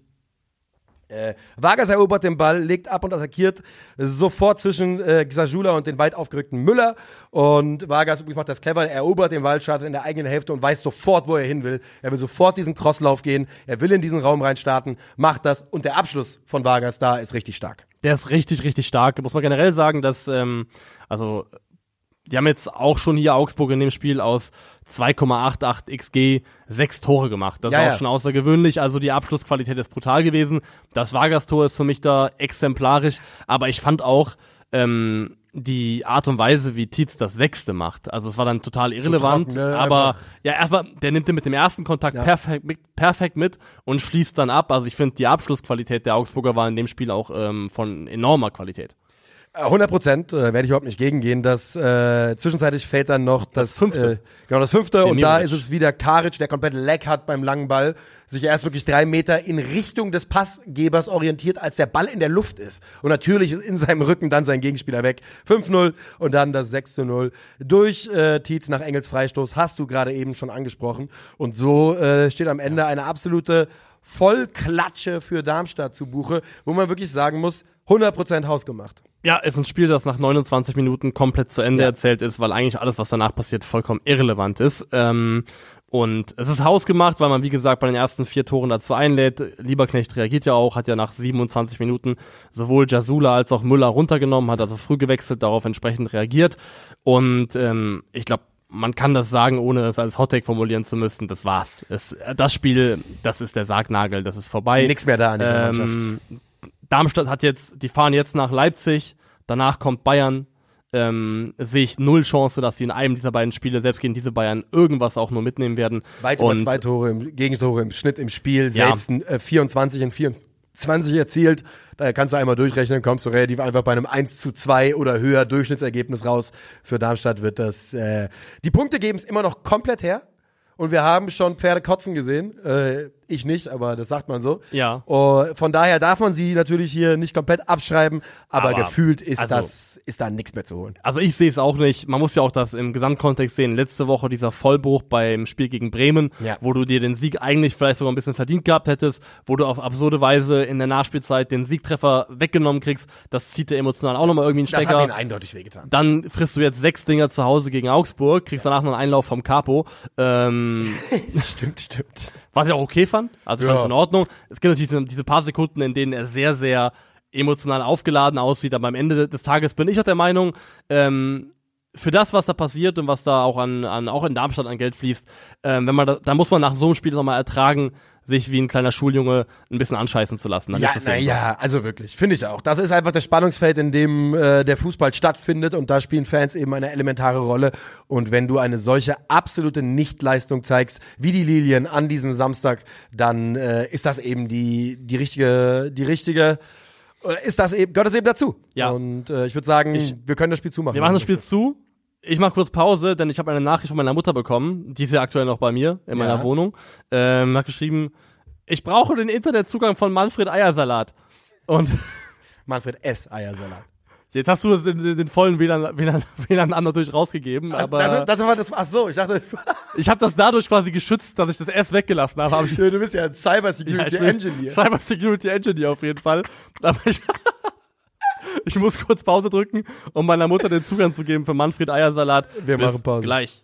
Äh, Vargas erobert den Ball, legt ab und attackiert sofort zwischen äh, Gzajula und den weit aufgerückten Müller. Und Vargas übrigens macht das clever, er erobert den Ball, startet in der eigenen Hälfte und weiß sofort, wo er hin will. Er will sofort diesen Crosslauf gehen, er will in diesen Raum reinstarten, macht das und der Abschluss von Vargas da ist richtig stark. der ist richtig, richtig stark. Muss man generell sagen, dass, ähm, also, die haben jetzt auch schon hier Augsburg in dem Spiel aus zwei Komma achundachtzig X G sechs Tore gemacht. Das Ja, ist auch ja. schon außergewöhnlich. Also die Abschlussqualität ist brutal gewesen. Das Vargas-Tor ist für mich da exemplarisch. Aber ich fand auch ähm, die Art und Weise, wie Tietz das Sechste macht. Also es war dann total irrelevant. trocken, ne? Aber Einfach. ja, erstmal, der nimmt den mit dem ersten Kontakt Ja. perfekt, mit, perfekt mit und schließt dann ab. Also ich finde, die Abschlussqualität der Augsburger war in dem Spiel auch ähm, von enormer Qualität. hundert Prozent äh, werde ich überhaupt nicht gegengehen. Das äh, zwischenzeitlich fällt dann noch das, Das Fünfte. Äh, genau das Fünfte. Und da Demirovic. ist es wieder Karic, der komplett Lag hat beim langen Ball, sich erst wirklich drei Meter in Richtung des Passgebers orientiert, als der Ball in der Luft ist. Und natürlich ist in seinem Rücken dann sein Gegenspieler weg. fünf null und dann das sechs zu null durch äh, Tietz nach Engels Freistoß. Hast du gerade eben schon angesprochen. Und so äh, steht am Ende eine absolute Vollklatsche für Darmstadt zu Buche, wo man wirklich sagen muss, hundert Prozent hausgemacht. Ja, ist ein Spiel, das nach neunundzwanzig Minuten komplett zu Ende Ja. erzählt ist, weil eigentlich alles, was danach passiert, vollkommen irrelevant ist. Ähm, und es ist hausgemacht, weil man, wie gesagt, bei den ersten vier Toren dazu einlädt. Lieberknecht reagiert ja auch, hat ja nach siebenundzwanzig Minuten sowohl Jasula als auch Müller runtergenommen, hat also früh gewechselt, darauf entsprechend reagiert. Und ähm, ich glaube, man kann das sagen, ohne es als Hottake formulieren zu müssen. Das war's. Es, das Spiel, das ist der Sargnagel, das ist vorbei. Nix mehr da an dieser Mannschaft. Ähm, Darmstadt hat jetzt, die fahren jetzt nach Leipzig, danach kommt Bayern, ähm, sehe ich null Chance, dass sie in einem dieser beiden Spiele, selbst gegen diese Bayern, irgendwas auch nur mitnehmen werden. Weit und über zwei Tore, im, Gegentore im Schnitt im Spiel, Ja. selbst ein, äh, vierundzwanzig in vierundzwanzig erzielt. Da kannst du einmal durchrechnen, kommst du relativ einfach bei einem eins zu zwei oder höher Durchschnittsergebnis raus. Für Darmstadt wird das, äh, die Punkte geben es immer noch komplett her. Und wir haben schon Pferde kotzen gesehen. Äh, ich nicht, aber das sagt man so. Ja. Uh, von daher darf man sie natürlich hier nicht komplett abschreiben, aber, Aber, gefühlt ist also- das, ist da nichts mehr zu holen. Also ich sehe es auch nicht. Man muss ja auch das im Gesamtkontext sehen. Letzte Woche dieser Vollbruch beim Spiel gegen Bremen, Ja. wo du dir den Sieg eigentlich vielleicht sogar ein bisschen verdient gehabt hättest, wo du auf absurde Weise in der Nachspielzeit den Siegtreffer weggenommen kriegst. Das zieht dir emotional auch nochmal irgendwie einen Das Stecker. hat ihnen eindeutig wehgetan. Dann frisst du jetzt sechs Dinger zu Hause gegen Augsburg, kriegst danach noch einen Einlauf vom Capo. Ähm, Stimmt, stimmt. was ich auch okay fand. Also ich Ja. fand es in Ordnung. Es gibt natürlich diese, diese paar Sekunden, in denen er sehr, sehr emotional aufgeladen aussieht, aber am Ende des Tages bin ich auch der Meinung, ähm, für das, was da passiert und was da auch an, an auch in Darmstadt an Geld fließt, ähm, wenn man da, da muss man nach so einem Spiel nochmal ertragen, sich wie ein kleiner Schuljunge ein bisschen anscheißen zu lassen. Dann Ja, ist es na eben so. ja, also wirklich, finde ich auch. Das ist einfach das Spannungsfeld, in dem äh, der Fußball stattfindet und da spielen Fans eben eine elementare Rolle. Und wenn du eine solche absolute Nichtleistung zeigst, wie die Lilien an diesem Samstag, dann äh, ist das eben die die richtige die richtige äh, ist das eben gehört das eben dazu. Ja. Und äh, ich würde sagen, Ich- wir können das Spiel zumachen. Wir machen das Spiel zu. Ich mache kurz Pause, denn ich habe eine Nachricht von meiner Mutter bekommen. Die ist ja aktuell noch bei mir in meiner Ja. Wohnung. Ähm, hat geschrieben, ich brauche den Internetzugang von Manfred Eiersalat. Und Manfred S. Eiersalat. jetzt hast du das den, den vollen W L A N, W L A N, W L A N natürlich rausgegeben, aber das, das war das. Ach so, ich dachte, ich habe das dadurch quasi geschützt, dass ich das S weggelassen habe. Hab ich, du bist ja ein Cyber ja, Security ich bin Engineer. Cyber Security Engineer auf jeden Fall. Aber ich, ich muss kurz Pause drücken, um meiner Mutter den Zugang zu geben für Manfred Eiersalat. Wir Bis machen Pause. Gleich.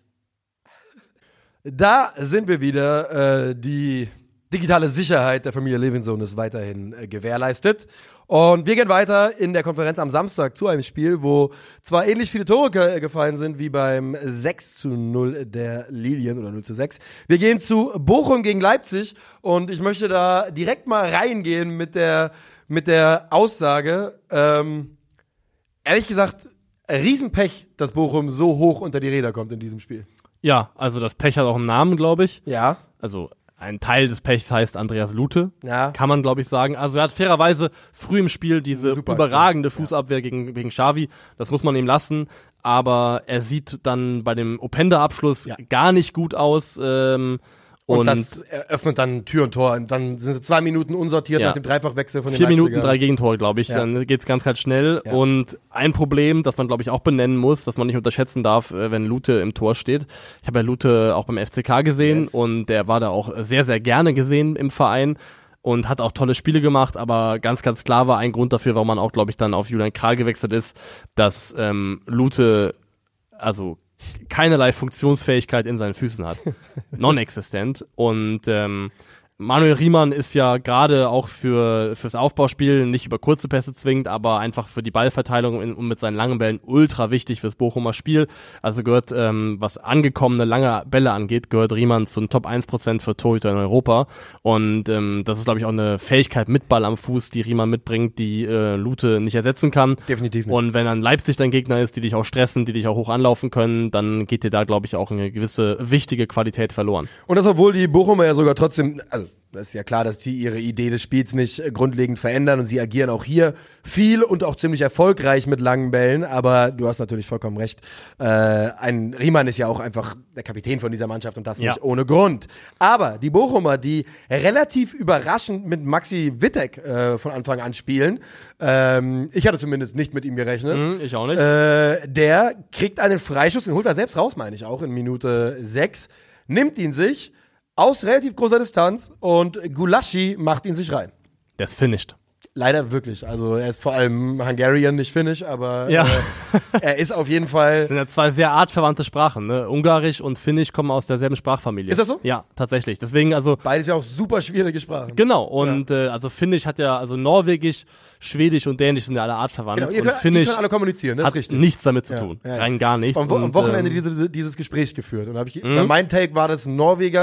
Da sind wir wieder. Äh, die digitale Sicherheit der Familie Levinson ist weiterhin äh, gewährleistet. Und wir gehen weiter in der Konferenz am Samstag zu einem Spiel, wo zwar ähnlich viele Tore ge gefallen sind wie beim sechs zu null der Lilien oder null zu sechs. Wir gehen zu Bochum gegen Leipzig und ich möchte da direkt mal reingehen mit der, mit der Aussage, ähm, ehrlich gesagt, Riesenpech, dass Bochum so hoch unter die Räder kommt in diesem Spiel. Ja, also das Pech hat auch einen Namen, glaube ich. Ja. Also ein Teil des Pechs heißt Andreas Lute, Ja. kann man, glaube ich, sagen. Also er hat fairerweise früh im Spiel diese Super überragende Fußabwehr gegen, gegen Xavi, das muss man ihm lassen, aber er sieht dann bei dem Openda-Abschluss Ja. gar nicht gut aus. Ähm, Und, und das eröffnet dann Tür und Tor. Und dann sind es zwei Minuten unsortiert Ja. nach dem Dreifachwechsel von den vier Minuten, Leipzigern. drei Gegentore, glaube ich. Ja. Dann geht's ganz, ganz schnell. Ja. Und ein Problem, das man, glaube ich, auch benennen muss, das man nicht unterschätzen darf, äh, wenn Lute im Tor steht. Ich habe ja Lute auch beim F C K gesehen Yes. und der war da auch sehr, sehr gerne gesehen im Verein und hat auch tolle Spiele gemacht, aber ganz, ganz klar war ein Grund dafür, warum man auch, glaube ich, dann auf Julian Kral gewechselt ist, dass ähm, Lute, also keinerlei Funktionsfähigkeit in seinen Füßen hat. Non-existent. Und ähm, Manuel Riemann ist ja gerade auch für fürs Aufbauspiel nicht über kurze Pässe zwingend, aber einfach für die Ballverteilung in, und mit seinen langen Bällen ultra wichtig fürs Bochumer Spiel. Also gehört, ähm, was angekommene lange Bälle angeht, gehört Riemann zu den Top eins Prozent für Torhüter in Europa. Und ähm, das ist, glaube ich, auch eine Fähigkeit mit Ball am Fuß, die Riemann mitbringt, die äh, Lute nicht ersetzen kann. Definitiv nicht. Und wenn dann Leipzig dein Gegner ist, die dich auch stressen, die dich auch hoch anlaufen können, dann geht dir da, glaube ich, auch eine gewisse wichtige Qualität verloren. Und das, obwohl die Bochumer ja sogar trotzdem, also das ist ja klar, dass die ihre Idee des Spiels nicht äh, grundlegend verändern und sie agieren auch hier viel und auch ziemlich erfolgreich mit langen Bällen, aber du hast natürlich vollkommen recht. Äh, ein Riemann ist ja auch einfach der Kapitän von dieser Mannschaft und das Ja. nicht ohne Grund. Aber die Bochumer, die relativ überraschend mit Maxi Wittek äh, von Anfang an spielen, ähm, ich hatte zumindest nicht mit ihm gerechnet. Hm, ich auch nicht. Äh, der kriegt einen Freischuss, den holt er selbst raus, meine ich auch, in Minute sechs, nimmt ihn sich aus relativ großer Distanz und Gulaschi macht ihn sich rein. Der ist finished. Leider wirklich, also er ist vor allem Hungarian, nicht Finnisch, aber Ja. äh, er ist auf jeden Fall... Das sind ja zwei sehr artverwandte Sprachen, ne? Ungarisch und Finnisch kommen aus derselben Sprachfamilie. Ist das so? Ja, tatsächlich. Deswegen, also, Beides ja auch super schwierige Sprachen. genau. Und äh, also Finnisch hat ja, also Norwegisch, Schwedisch und Dänisch sind ja alle artverwandt. Genau, ihr und könnt, ihr Finnisch könnt alle kommunizieren, das hat ist richtig. nichts damit zu Ja, tun. ja, ja. Rein gar nichts. Am, Wo und, am Wochenende ähm, diese, dieses Gespräch geführt. Und hab ich, mhm. mein Take war das Norweger,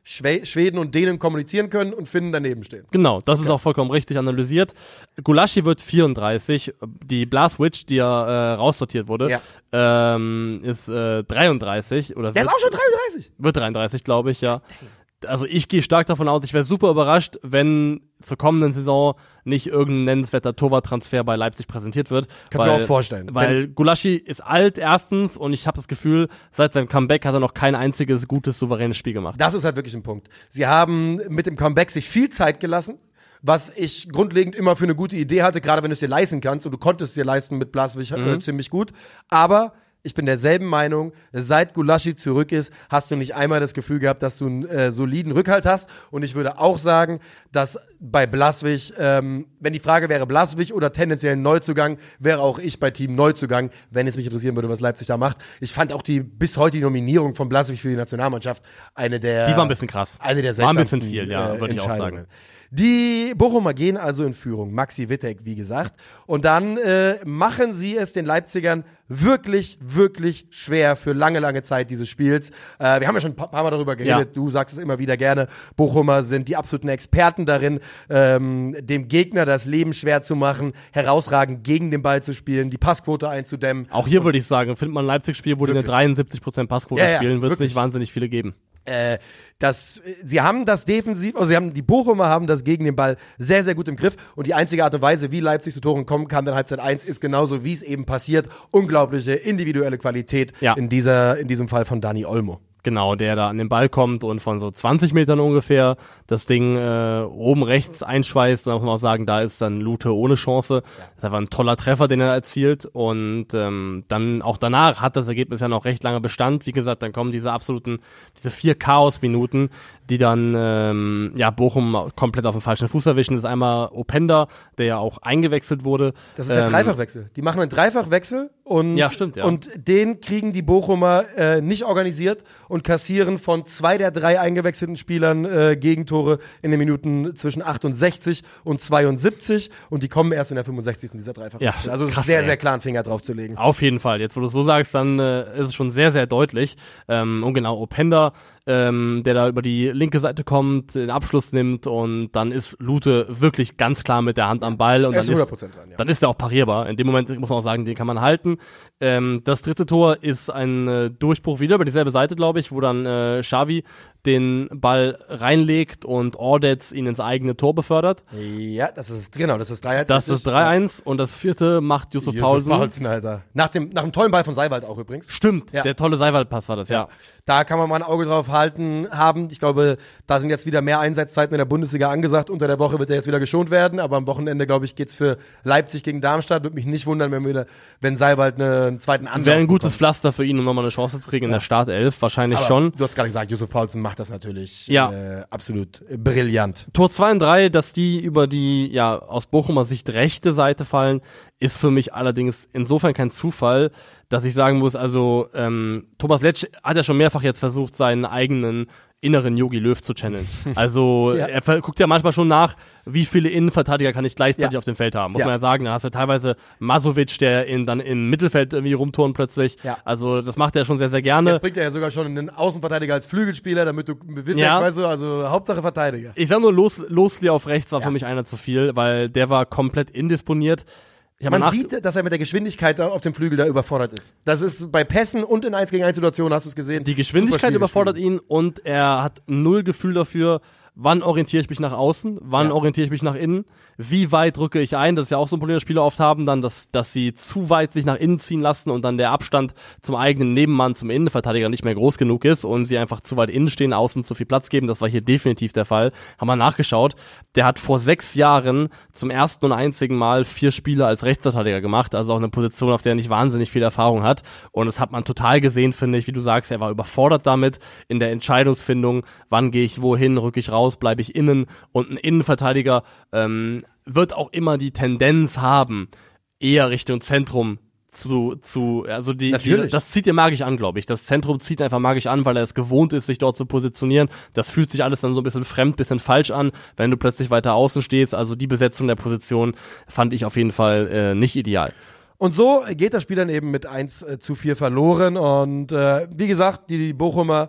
Schwe- Schweden und Dänen kommunizieren können und Finnen daneben stehen. Genau, das okay. ist auch vollkommen richtig analysiert. Gulaschi wird vierunddreißig, die Blaswitch, die ja äh, raussortiert wurde, ja. ähm, ist äh, dreiunddreißig. Oder Der wird, ist auch schon dreiunddreißig? Wird dreiunddreißig, glaube ich, ja. Also ich gehe stark davon aus, ich wäre super überrascht, wenn zur kommenden Saison nicht irgendein nennenswerter Torwarttransfer bei Leipzig präsentiert wird. Kannst du mir auch vorstellen. Weil Gulaschi ist alt erstens und ich habe das Gefühl, seit seinem Comeback hat er noch kein einziges gutes, souveränes Spiel gemacht. Das ist halt wirklich ein Punkt. Sie haben mit dem Comeback sich viel Zeit gelassen, was ich grundlegend immer für eine gute Idee hatte, gerade wenn du es dir leisten kannst und du konntest es dir leisten mit Blaswig mhm. äh, ziemlich gut. Aber ich bin derselben Meinung, seit Gulaschi zurück ist, hast du nicht einmal das Gefühl gehabt, dass du einen äh, soliden Rückhalt hast. Und ich würde auch sagen, dass bei Blaswig, ähm, wenn die Frage wäre Blaswig oder tendenziell ein Neuzugang, wäre auch ich bei Team Neuzugang, wenn es mich interessieren würde, was Leipzig da macht. Ich fand auch die bis heute die Nominierung von Blaswig für die Nationalmannschaft eine der... Die war ein bisschen krass. Eine der War ein seltsamsten bisschen viel, ja, äh, würde ich auch sagen. Die Bochumer gehen also in Führung, Maxi Wittek, wie gesagt. Und dann äh, machen sie es den Leipzigern wirklich, wirklich schwer für lange, lange Zeit dieses Spiels. Äh, wir haben ja schon ein paar, paar Mal darüber geredet, ja. Du sagst es immer wieder gerne, Bochumer sind die absoluten Experten darin, ähm, dem Gegner das Leben schwer zu machen, herausragend gegen den Ball zu spielen, die Passquote einzudämmen. Auch hier würde ich sagen, findet man ein Leipzig-Spiel, wo die eine dreiundsiebzig Prozent Passquote ja, ja, spielen, wird es wirklich. nicht wahnsinnig viele geben. Äh, das, sie haben das defensiv, also sie haben, die Bochumer haben das gegen den Ball sehr, sehr gut im Griff und die einzige Art und Weise, wie Leipzig zu Toren kommen kann, dann Halbzeit eins, ist genauso, wie es eben passiert. Unglaubliche individuelle Qualität ja. in dieser, in diesem Fall von Dani Olmo. Genau, der da an den Ball kommt und von so zwanzig Metern ungefähr das Ding äh, oben rechts einschweißt. Da muss man auch sagen, da ist dann Lute ohne Chance. Ja. Das ist einfach ein toller Treffer, den er erzielt. Und ähm, dann auch danach hat das Ergebnis ja noch recht lange Bestand. Wie gesagt, dann kommen diese absoluten, diese vier Chaos-Minuten, die dann ähm, ja Bochum komplett auf den falschen Fuß erwischen. Das ist einmal Openda, der ja auch eingewechselt wurde. Das ist der ähm, Dreifachwechsel. Die machen einen Dreifachwechsel und, ja, stimmt, ja. und den kriegen die Bochumer äh, nicht organisiert und kassieren von zwei der drei eingewechselten Spielern äh, Gegentore in den Minuten zwischen achtundsechzig und zweiundsiebzig und die kommen erst in der fünfundsechzigsten dieser Dreifachwechsel. Ja, also krass, sehr, ey. sehr klar einen Finger drauf zu legen. Auf jeden Fall. Jetzt, wo du es so sagst, dann äh, ist es schon sehr, sehr deutlich. Ähm, und genau, Openda, ähm, der da über die linke Seite kommt, den Abschluss nimmt und dann ist Lute wirklich ganz klar mit der Hand am Ball und er dann ist hundert Prozent ist, dran, ja. dann ist er auch parierbar. In dem Moment muss man auch sagen, den kann man halten. Ähm, das dritte Tor ist ein äh, Durchbruch wieder über dieselbe Seite, glaube ich, wo dann äh, Xavi den Ball reinlegt und Ordetz ihn ins eigene Tor befördert. Ja, das ist, genau, das ist drei eins. Das ist drei eins und das vierte macht Yusuf, Yusuf Paulsen. Paulsen, Alter. Nach dem, nach dem tollen Ball von Seiwald auch übrigens. Stimmt, ja. Der tolle Seiwald-Pass war das, ja. ja. Da kann man mal ein Auge drauf halten haben. Ich glaube, da sind jetzt wieder mehr Einsatzzeiten in der Bundesliga angesagt. Unter der Woche wird er jetzt wieder geschont werden, aber am Wochenende, glaube ich, geht's für Leipzig gegen Darmstadt. Würde mich nicht wundern, wenn wir, wenn Seiwald einen zweiten Anlauf Wäre ein gutes bekommt. Pflaster für ihn, um nochmal eine Chance zu kriegen ja. in der Startelf. Wahrscheinlich aber schon. Du hast gerade gesagt, Yusuf Paulsen macht das natürlich ja. äh, absolut brillant. Tor zwei und drei, dass die über die, ja, aus Bochumer Sicht rechte Seite fallen, ist für mich allerdings insofern kein Zufall, dass ich sagen muss, also ähm, Thomas Letsch hat ja schon mehrfach jetzt versucht, seinen eigenen inneren Jogi Löw zu channeln. Also ja. er guckt ja manchmal schon nach, wie viele Innenverteidiger kann ich gleichzeitig ja. auf dem Feld haben. Muss ja. man ja sagen, da hast du teilweise Masovic, der in, dann im Mittelfeld irgendwie rumturnt plötzlich. Ja. Also das macht er schon sehr, sehr gerne. Jetzt bringt er ja sogar schon einen Außenverteidiger als Flügelspieler, damit du mit ja. weißt du, also Hauptsache Verteidiger. Ich sag nur, Los, Losli auf rechts war ja. für mich einer zu viel, weil der war komplett indisponiert. Man sieht, dass er mit der Geschwindigkeit auf dem Flügel da überfordert ist. Das ist bei Pässen und in eins gegen eins Situationen, hast du es gesehen. Die Geschwindigkeit überfordert ihn und er hat null Gefühl dafür, wann orientiere ich mich nach außen, wann ja. orientiere ich mich nach innen, wie weit rücke ich ein. Das ist ja auch so ein Problem, das Spieler oft haben, dann, dass, dass sie zu weit sich nach innen ziehen lassen und dann der Abstand zum eigenen Nebenmann, zum Innenverteidiger nicht mehr groß genug ist und sie einfach zu weit innen stehen, außen zu viel Platz geben. Das war hier definitiv der Fall. Haben wir nachgeschaut. Der hat vor sechs Jahren zum ersten und einzigen Mal vier Spiele als Rechtsverteidiger gemacht, also auch eine Position, auf der er nicht wahnsinnig viel Erfahrung hat. Und das hat man total gesehen, finde ich. Wie du sagst, er war überfordert damit in der Entscheidungsfindung, wann gehe ich wohin, rücke ich raus, bleibe ich innen, und ein Innenverteidiger ähm, wird auch immer die Tendenz haben, eher Richtung Zentrum zu, zu also die, die das zieht ihr magisch an, glaube ich. Das Zentrum zieht einfach magisch an, weil er es gewohnt ist, sich dort zu positionieren. Das fühlt sich alles dann so ein bisschen fremd, bisschen falsch an, wenn du plötzlich weiter außen stehst. Also die Besetzung der Position fand ich auf jeden Fall äh, nicht ideal. Und so geht das Spiel dann eben mit eins zu vier verloren und äh, wie gesagt, die Bochumer,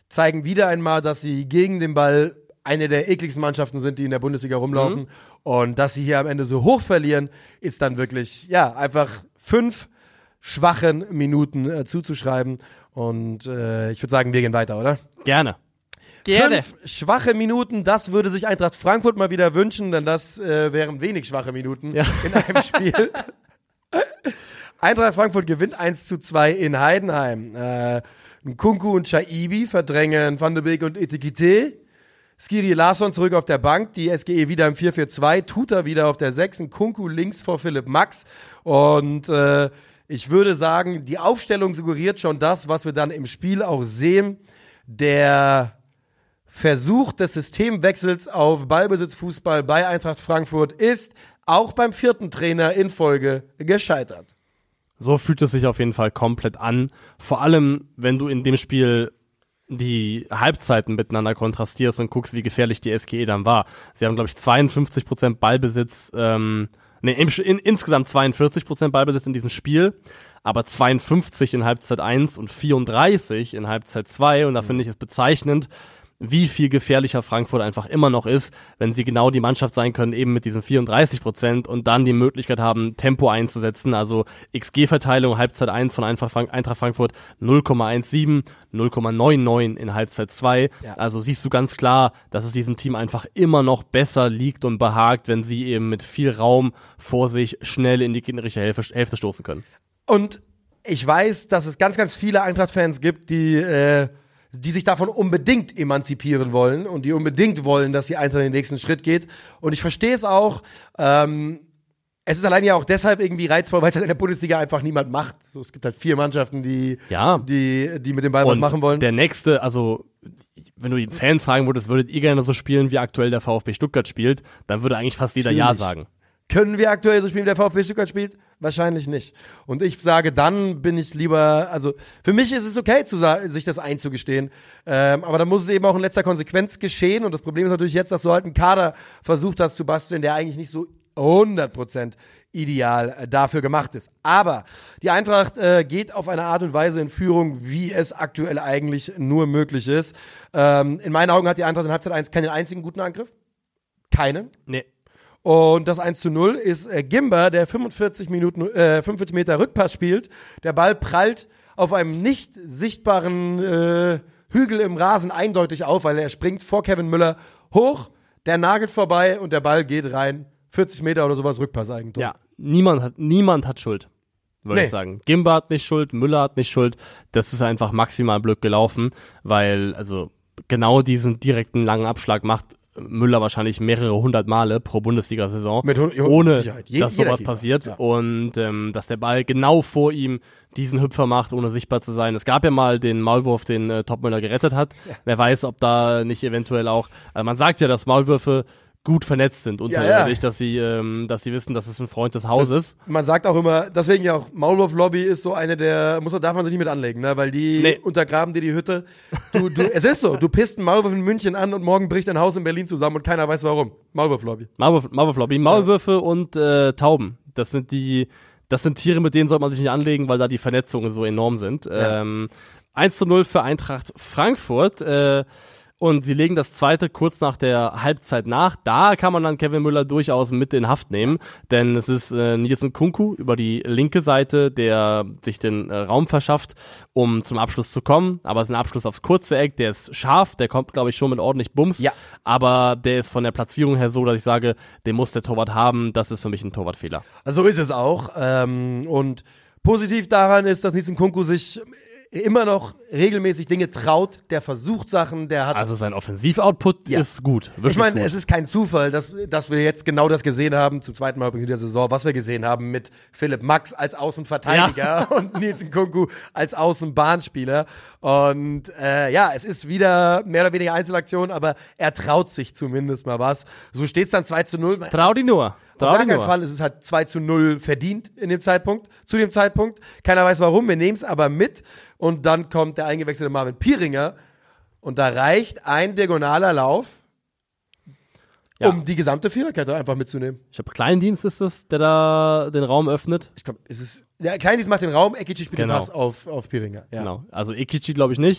zeigen wieder einmal, dass sie gegen den Ball eine der ekligsten Mannschaften sind, die in der Bundesliga rumlaufen. Mhm. Und dass sie hier am Ende so hoch verlieren, ist dann wirklich, ja, einfach fünf schwachen Minuten äh, zuzuschreiben. Und äh, ich würde sagen, wir gehen weiter, oder? Gerne. Gerne. Fünf schwache Minuten, das würde sich Eintracht Frankfurt mal wieder wünschen, denn das äh, wären wenig schwache Minuten ja. in einem Spiel. Eintracht Frankfurt gewinnt eins zu zwei in Heidenheim. Äh, Nkunku und Chaibi verdrängen Van de Beek und Etikite. Skiri Larsson zurück auf der Bank, die S G E wieder im vier vier zwei, Tuta wieder auf der sechs, Nkunku links vor Philipp Max. Und äh, ich würde sagen, die Aufstellung suggeriert schon das, was wir dann im Spiel auch sehen. Der Versuch des Systemwechsels auf Ballbesitzfußball bei Eintracht Frankfurt ist auch beim vierten Trainer in Folge gescheitert. So fühlt es sich auf jeden Fall komplett an. Vor allem, wenn du in dem Spiel die Halbzeiten miteinander kontrastierst und guckst, wie gefährlich die S G E dann war. Sie haben, glaube ich, zweiundfünfzig Prozent Ballbesitz, ähm, nee, im, in, insgesamt zweiundvierzig Prozent Ballbesitz in diesem Spiel, aber zweiundfünfzig in Halbzeit eins und vierunddreißig in Halbzeit zwei. Und da finde ich es bezeichnend, wie viel gefährlicher Frankfurt einfach immer noch ist, wenn sie genau die Mannschaft sein können, eben mit diesen vierunddreißig Prozent und dann die Möglichkeit haben, Tempo einzusetzen. Also X G-Verteilung, Halbzeit eins von Eintracht Frankfurt null Komma siebzehn, null Komma neunundneunzig in Halbzeit zwei. Ja. Also siehst du ganz klar, dass es diesem Team einfach immer noch besser liegt und behagt, wenn sie eben mit viel Raum vor sich schnell in die gegnerische Hälfte, Hälfte stoßen können. Und ich weiß, dass es ganz, ganz viele Eintracht-Fans gibt, die äh die sich davon unbedingt emanzipieren wollen und die unbedingt wollen, dass die Eintracht in den nächsten Schritt geht. Und ich verstehe es auch. Ähm, es ist allein ja auch deshalb irgendwie reizvoll, weil es halt in der Bundesliga einfach niemand macht. So, es gibt halt vier Mannschaften, die, ja. die, die mit dem Ball und was machen wollen. Der nächste, also wenn du die Fans fragen würdest, würdet ihr gerne so spielen, wie aktuell der VfB Stuttgart spielt, dann würde eigentlich fast jeder Natürlich. Ja sagen. Können wir aktuell so spielen, wie der VfB Stuttgart spielt? Wahrscheinlich nicht. Und ich sage, dann bin ich lieber, also für mich ist es okay, zu sa- sich das einzugestehen, ähm, aber dann muss es eben auch in letzter Konsequenz geschehen. Und das Problem ist natürlich jetzt, dass du halt einen Kader versucht hast zu basteln, der eigentlich nicht so hundert Prozent ideal äh, dafür gemacht ist. Aber die Eintracht äh, geht auf eine Art und Weise in Führung, wie es aktuell eigentlich nur möglich ist. Ähm, in meinen Augen hat die Eintracht in Halbzeit eins keinen einzigen guten Angriff. Keinen. Nee. Und das eins zu null ist äh, Gimba, der fünfundvierzig Minuten, äh, fünfundvierzig Meter Rückpass spielt. Der Ball prallt auf einem nicht sichtbaren äh, Hügel im Rasen eindeutig auf, weil er springt vor Kevin Müller hoch, der nagelt vorbei und der Ball geht rein. vierzig Meter oder sowas Rückpass-Eigentor. Ja, niemand hat, niemand hat Schuld, würde nee. ich sagen. Gimba hat nicht Schuld, Müller hat nicht Schuld. Das ist einfach maximal blöd gelaufen, weil also genau diesen direkten langen Abschlag macht Müller wahrscheinlich mehrere hundert Male pro Bundesliga-Saison, Mit, ohne Je, dass sowas passiert. Ja. Und ähm, dass der Ball genau vor ihm diesen Hüpfer macht, ohne sichtbar zu sein. Es gab ja mal den Maulwurf, den äh, Topmüller gerettet hat. Ja. Wer weiß, ob da nicht eventuell auch, also man sagt ja, dass Maulwürfe gut vernetzt sind unterirdisch, ja, ja. dass sie ähm, dass sie wissen, dass es ein Freund des Hauses. Das, man sagt auch immer, deswegen ja auch, Maulwurf-Lobby ist so eine der, muss, darf man sich nicht mit anlegen, ne? Weil die nee. untergraben dir die Hütte. Du, du, es ist so, du pisst einen Maulwurf in München an und morgen bricht ein Haus in Berlin zusammen und keiner weiß warum. Maulwurf-Lobby. Maulwurf, Maulwurf-Lobby. Maulwürfe ja. und äh, Tauben. Das sind die, das sind Tiere, mit denen sollte man sich nicht anlegen, weil da die Vernetzungen so enorm sind. Ja. Ähm, eins zu null für Eintracht Frankfurt. Äh, Und sie legen das zweite kurz nach der Halbzeit nach. Da kann man dann Kevin Müller durchaus mit in Haft nehmen, denn es ist äh, Nils Nkunku über die linke Seite, der sich den äh, Raum verschafft, um zum Abschluss zu kommen. Aber es ist ein Abschluss aufs kurze Eck, der ist scharf, der kommt, glaube ich, schon mit ordentlich Bums. Ja. Aber der ist von der Platzierung her so, dass ich sage, den muss der Torwart haben. Das ist für mich ein Torwartfehler. Also so ist es auch. Ähm, und positiv daran ist, dass Nils Nkunku sich immer noch regelmäßig Dinge traut, der versucht Sachen, der hat... Also sein Offensiv-Output ja. ist gut, wirklich Ich meine, gut. es ist kein Zufall, dass, dass wir jetzt genau das gesehen haben, zum zweiten Mal übrigens in der Saison, was wir gesehen haben mit Philipp Max als Außenverteidiger ja. und Nils Nkunku als Außenbahnspieler. Und äh, ja, es ist wieder mehr oder weniger Einzelaktion, aber er traut sich zumindest mal was. So steht es dann zwei zu null. Trau die nur. Auf gar keinen Fall ist es halt zwei zu null verdient in dem Zeitpunkt, zu dem Zeitpunkt. Keiner weiß warum, wir nehmen es aber mit. Und dann kommt der eingewechselte Marvin Pieringer und da reicht ein diagonaler Lauf, ja. um die gesamte Viererkette einfach mitzunehmen. Ich glaube, Kleindienst ist es, der da den Raum öffnet. Ich glaube, es ist, der Kleindienst macht den Raum, Ekici spielt genau. den Pass auf, auf Pieringer. Ja. Genau, also Ekici glaube ich nicht.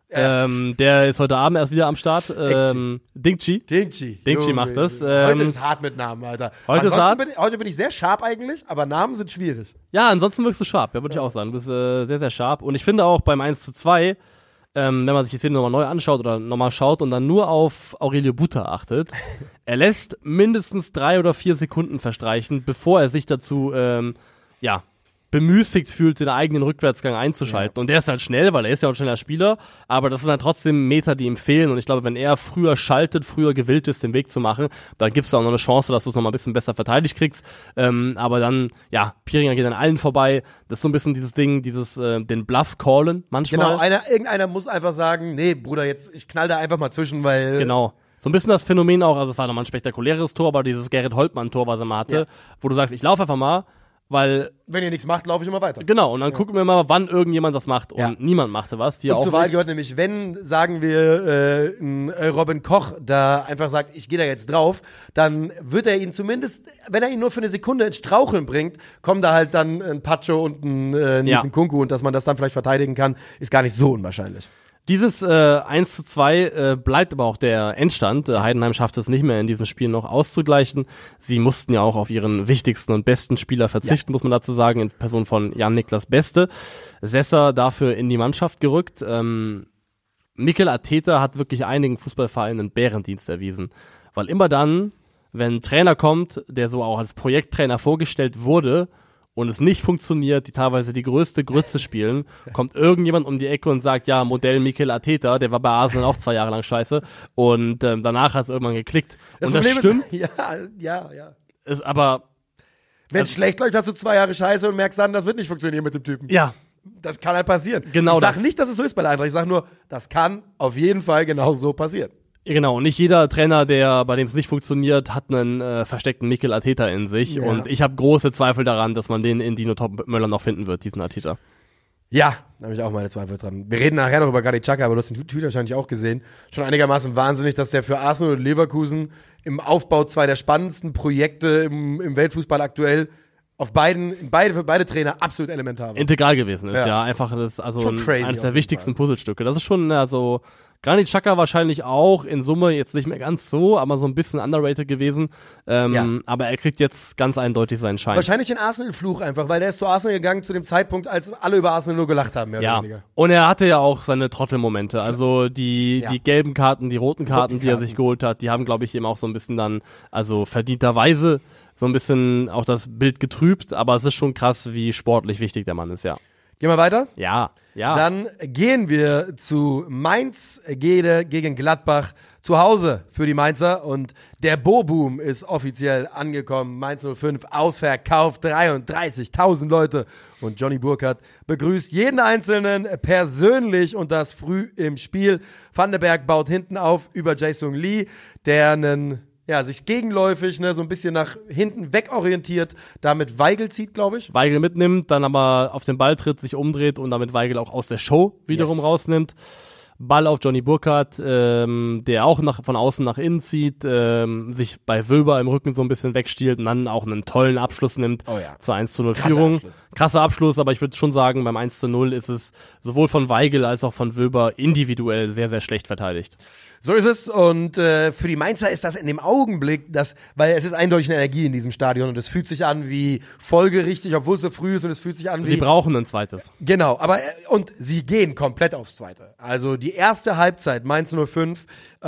Ähm, der ist heute Abend erst wieder am Start. Ähm, Dingchi. Dingchi. Dingchi Junge, macht das. Junge. Heute Ähm, ist hart mit Namen, Alter. Heute ist Ansonsten hart. Bin ich, heute bin ich sehr sharp eigentlich, aber Namen sind schwierig. Ja, ansonsten wirkst du sharp, ja, würde ich auch sagen. Du bist äh, sehr, sehr sharp. Und ich finde auch beim eins zu zwei, ähm, wenn man sich die Szene nochmal neu anschaut oder nochmal schaut und dann nur auf Aurelio Buta achtet, er lässt mindestens drei oder vier Sekunden verstreichen, bevor er sich dazu, ähm, ja, bemüßigt fühlt, den eigenen Rückwärtsgang einzuschalten. Ja. Und der ist halt schnell, weil er ist ja auch ein schneller Spieler, aber das sind dann trotzdem Meter, die ihm fehlen. Und ich glaube, wenn er früher schaltet, früher gewillt ist, den Weg zu machen, dann gibt es auch noch eine Chance, dass du es noch mal ein bisschen besser verteidigt kriegst. Ähm, aber dann, ja, Pieringer geht an allen vorbei. Das ist so ein bisschen dieses Ding, dieses, äh, den Bluff callen manchmal. Genau, einer, irgendeiner muss einfach sagen, nee, Bruder, jetzt, ich knall da einfach mal zwischen, weil... Genau. So ein bisschen das Phänomen auch, also es war nochmal ein spektakuläres Tor, aber dieses Gerrit Holtmann-Tor, was er mal hatte, ja. wo du sagst, ich laufe einfach mal, weil... Wenn ihr nichts macht, laufe ich immer weiter. Genau, und dann ja. gucken wir mal, wann irgendjemand was macht. Und ja. niemand machte was. Die und auch zur Wahl nicht. gehört nämlich, wenn, sagen wir, äh, ein äh, Robin Koch da einfach sagt, ich gehe da jetzt drauf, dann wird er ihn zumindest, wenn er ihn nur für eine Sekunde ins Straucheln bringt, kommen da halt dann ein Pacho und ein äh, Nielsen ja. Kunku und dass man das dann vielleicht verteidigen kann, ist gar nicht so unwahrscheinlich. Dieses äh, eins zu zwei äh, bleibt aber auch der Endstand. Äh, Heidenheim schafft es nicht mehr, in diesem Spiel noch auszugleichen. Sie mussten ja auch auf ihren wichtigsten und besten Spieler verzichten, ja. muss man dazu sagen, in Person von Jan-Niklas Beste. Sessa dafür in die Mannschaft gerückt. Ähm, Mikel Arteta hat wirklich einigen Fußballvereinen einen Bärendienst erwiesen. Weil immer dann, wenn ein Trainer kommt, der so auch als Projekttrainer vorgestellt wurde, und es nicht funktioniert, die teilweise die größte Grütze spielen, kommt irgendjemand um die Ecke und sagt, ja, Modell Mikel Arteta, der war bei Arsenal auch zwei Jahre lang scheiße und ähm, danach hat es irgendwann geklickt. Das und Problem das stimmt. Ist, ja, ja, ja. Ist aber wenn es also, schlecht läuft, hast du zwei Jahre scheiße und merkst dann, das wird nicht funktionieren mit dem Typen. Ja. Das kann halt passieren. Genau ich sag das. nicht, dass es so ist bei der Eintracht, ich sag nur, das kann auf jeden Fall genau so passieren. Genau, und nicht jeder Trainer, der bei dem es nicht funktioniert, hat einen äh, versteckten Mikel Arteta in sich. Ja. Und ich habe große Zweifel daran, dass man den in Dino Topmöller noch finden wird, diesen Arteta. Ja, da habe ich auch meine Zweifel dran. Wir reden nachher noch über Granit Xhaka, aber du hast den Tweet wahrscheinlich auch gesehen. Schon einigermaßen wahnsinnig, dass der für Arsenal und Leverkusen im Aufbau zwei der spannendsten Projekte im, im Weltfußball aktuell auf beiden, beide, für beide Trainer absolut elementar war. Integral gewesen ist, ja. Ja. Einfach das, also Schon ein, crazy eines auf der jeden wichtigsten Fall. Puzzlestücke. Das ist schon, also Granit Xhaka wahrscheinlich auch in Summe jetzt nicht mehr ganz so, aber so ein bisschen underrated gewesen. Ähm, Ja. Aber er kriegt jetzt ganz eindeutig seinen Schein. Wahrscheinlich den Arsenal-Fluch einfach, weil der ist zu Arsenal gegangen zu dem Zeitpunkt, als alle über Arsenal nur gelacht haben, mehr Ja, oder weniger. und er hatte ja auch seine Trottelmomente. Also die, Ja. die gelben Karten, die roten Karten, Roten die er Karten. sich geholt hat, die haben, glaube ich, eben auch so ein bisschen dann, also verdienterweise so ein bisschen auch das Bild getrübt. Aber es ist schon krass, wie sportlich wichtig der Mann ist, ja. Gehen wir weiter? Ja, ja. Dann gehen wir zu Mainz Gede gegen Gladbach zu Hause für die Mainzer und der Bo-Boom ist offiziell angekommen. Mainz null fünf ausverkauft, dreiunddreißigtausend Leute und Johnny Burkhardt begrüßt jeden Einzelnen persönlich und das früh im Spiel. Van den Berg baut hinten auf über Jae-Sung Lee, der einen ja, sich gegenläufig, ne, so ein bisschen nach hinten wegorientiert, damit Weigl zieht, glaube ich. Weigl mitnimmt, dann aber auf den Ball tritt, sich umdreht und damit Weigl auch aus der Show wiederum Yes. rausnimmt. Ball auf Johnny Burkhardt, ähm, der auch nach, von außen nach innen zieht, ähm, sich bei Wöber im Rücken so ein bisschen wegstiehlt und dann auch einen tollen Abschluss nimmt Oh ja. zur eins zu null Krasser Führung. Abschluss. Krasser Abschluss, aber ich würde schon sagen, beim eins zu null ist es sowohl von Weigl als auch von Wöber individuell sehr, sehr schlecht verteidigt. So ist es und äh, für die Mainzer ist das in dem Augenblick, das, weil es ist eindeutig eine Energie in diesem Stadion und es fühlt sich an wie folgerichtig, obwohl es so früh ist und es fühlt sich an wie... Sie brauchen ein zweites. Genau, aber äh, und sie gehen komplett aufs Zweite. Also die erste Halbzeit, Mainz null fünf,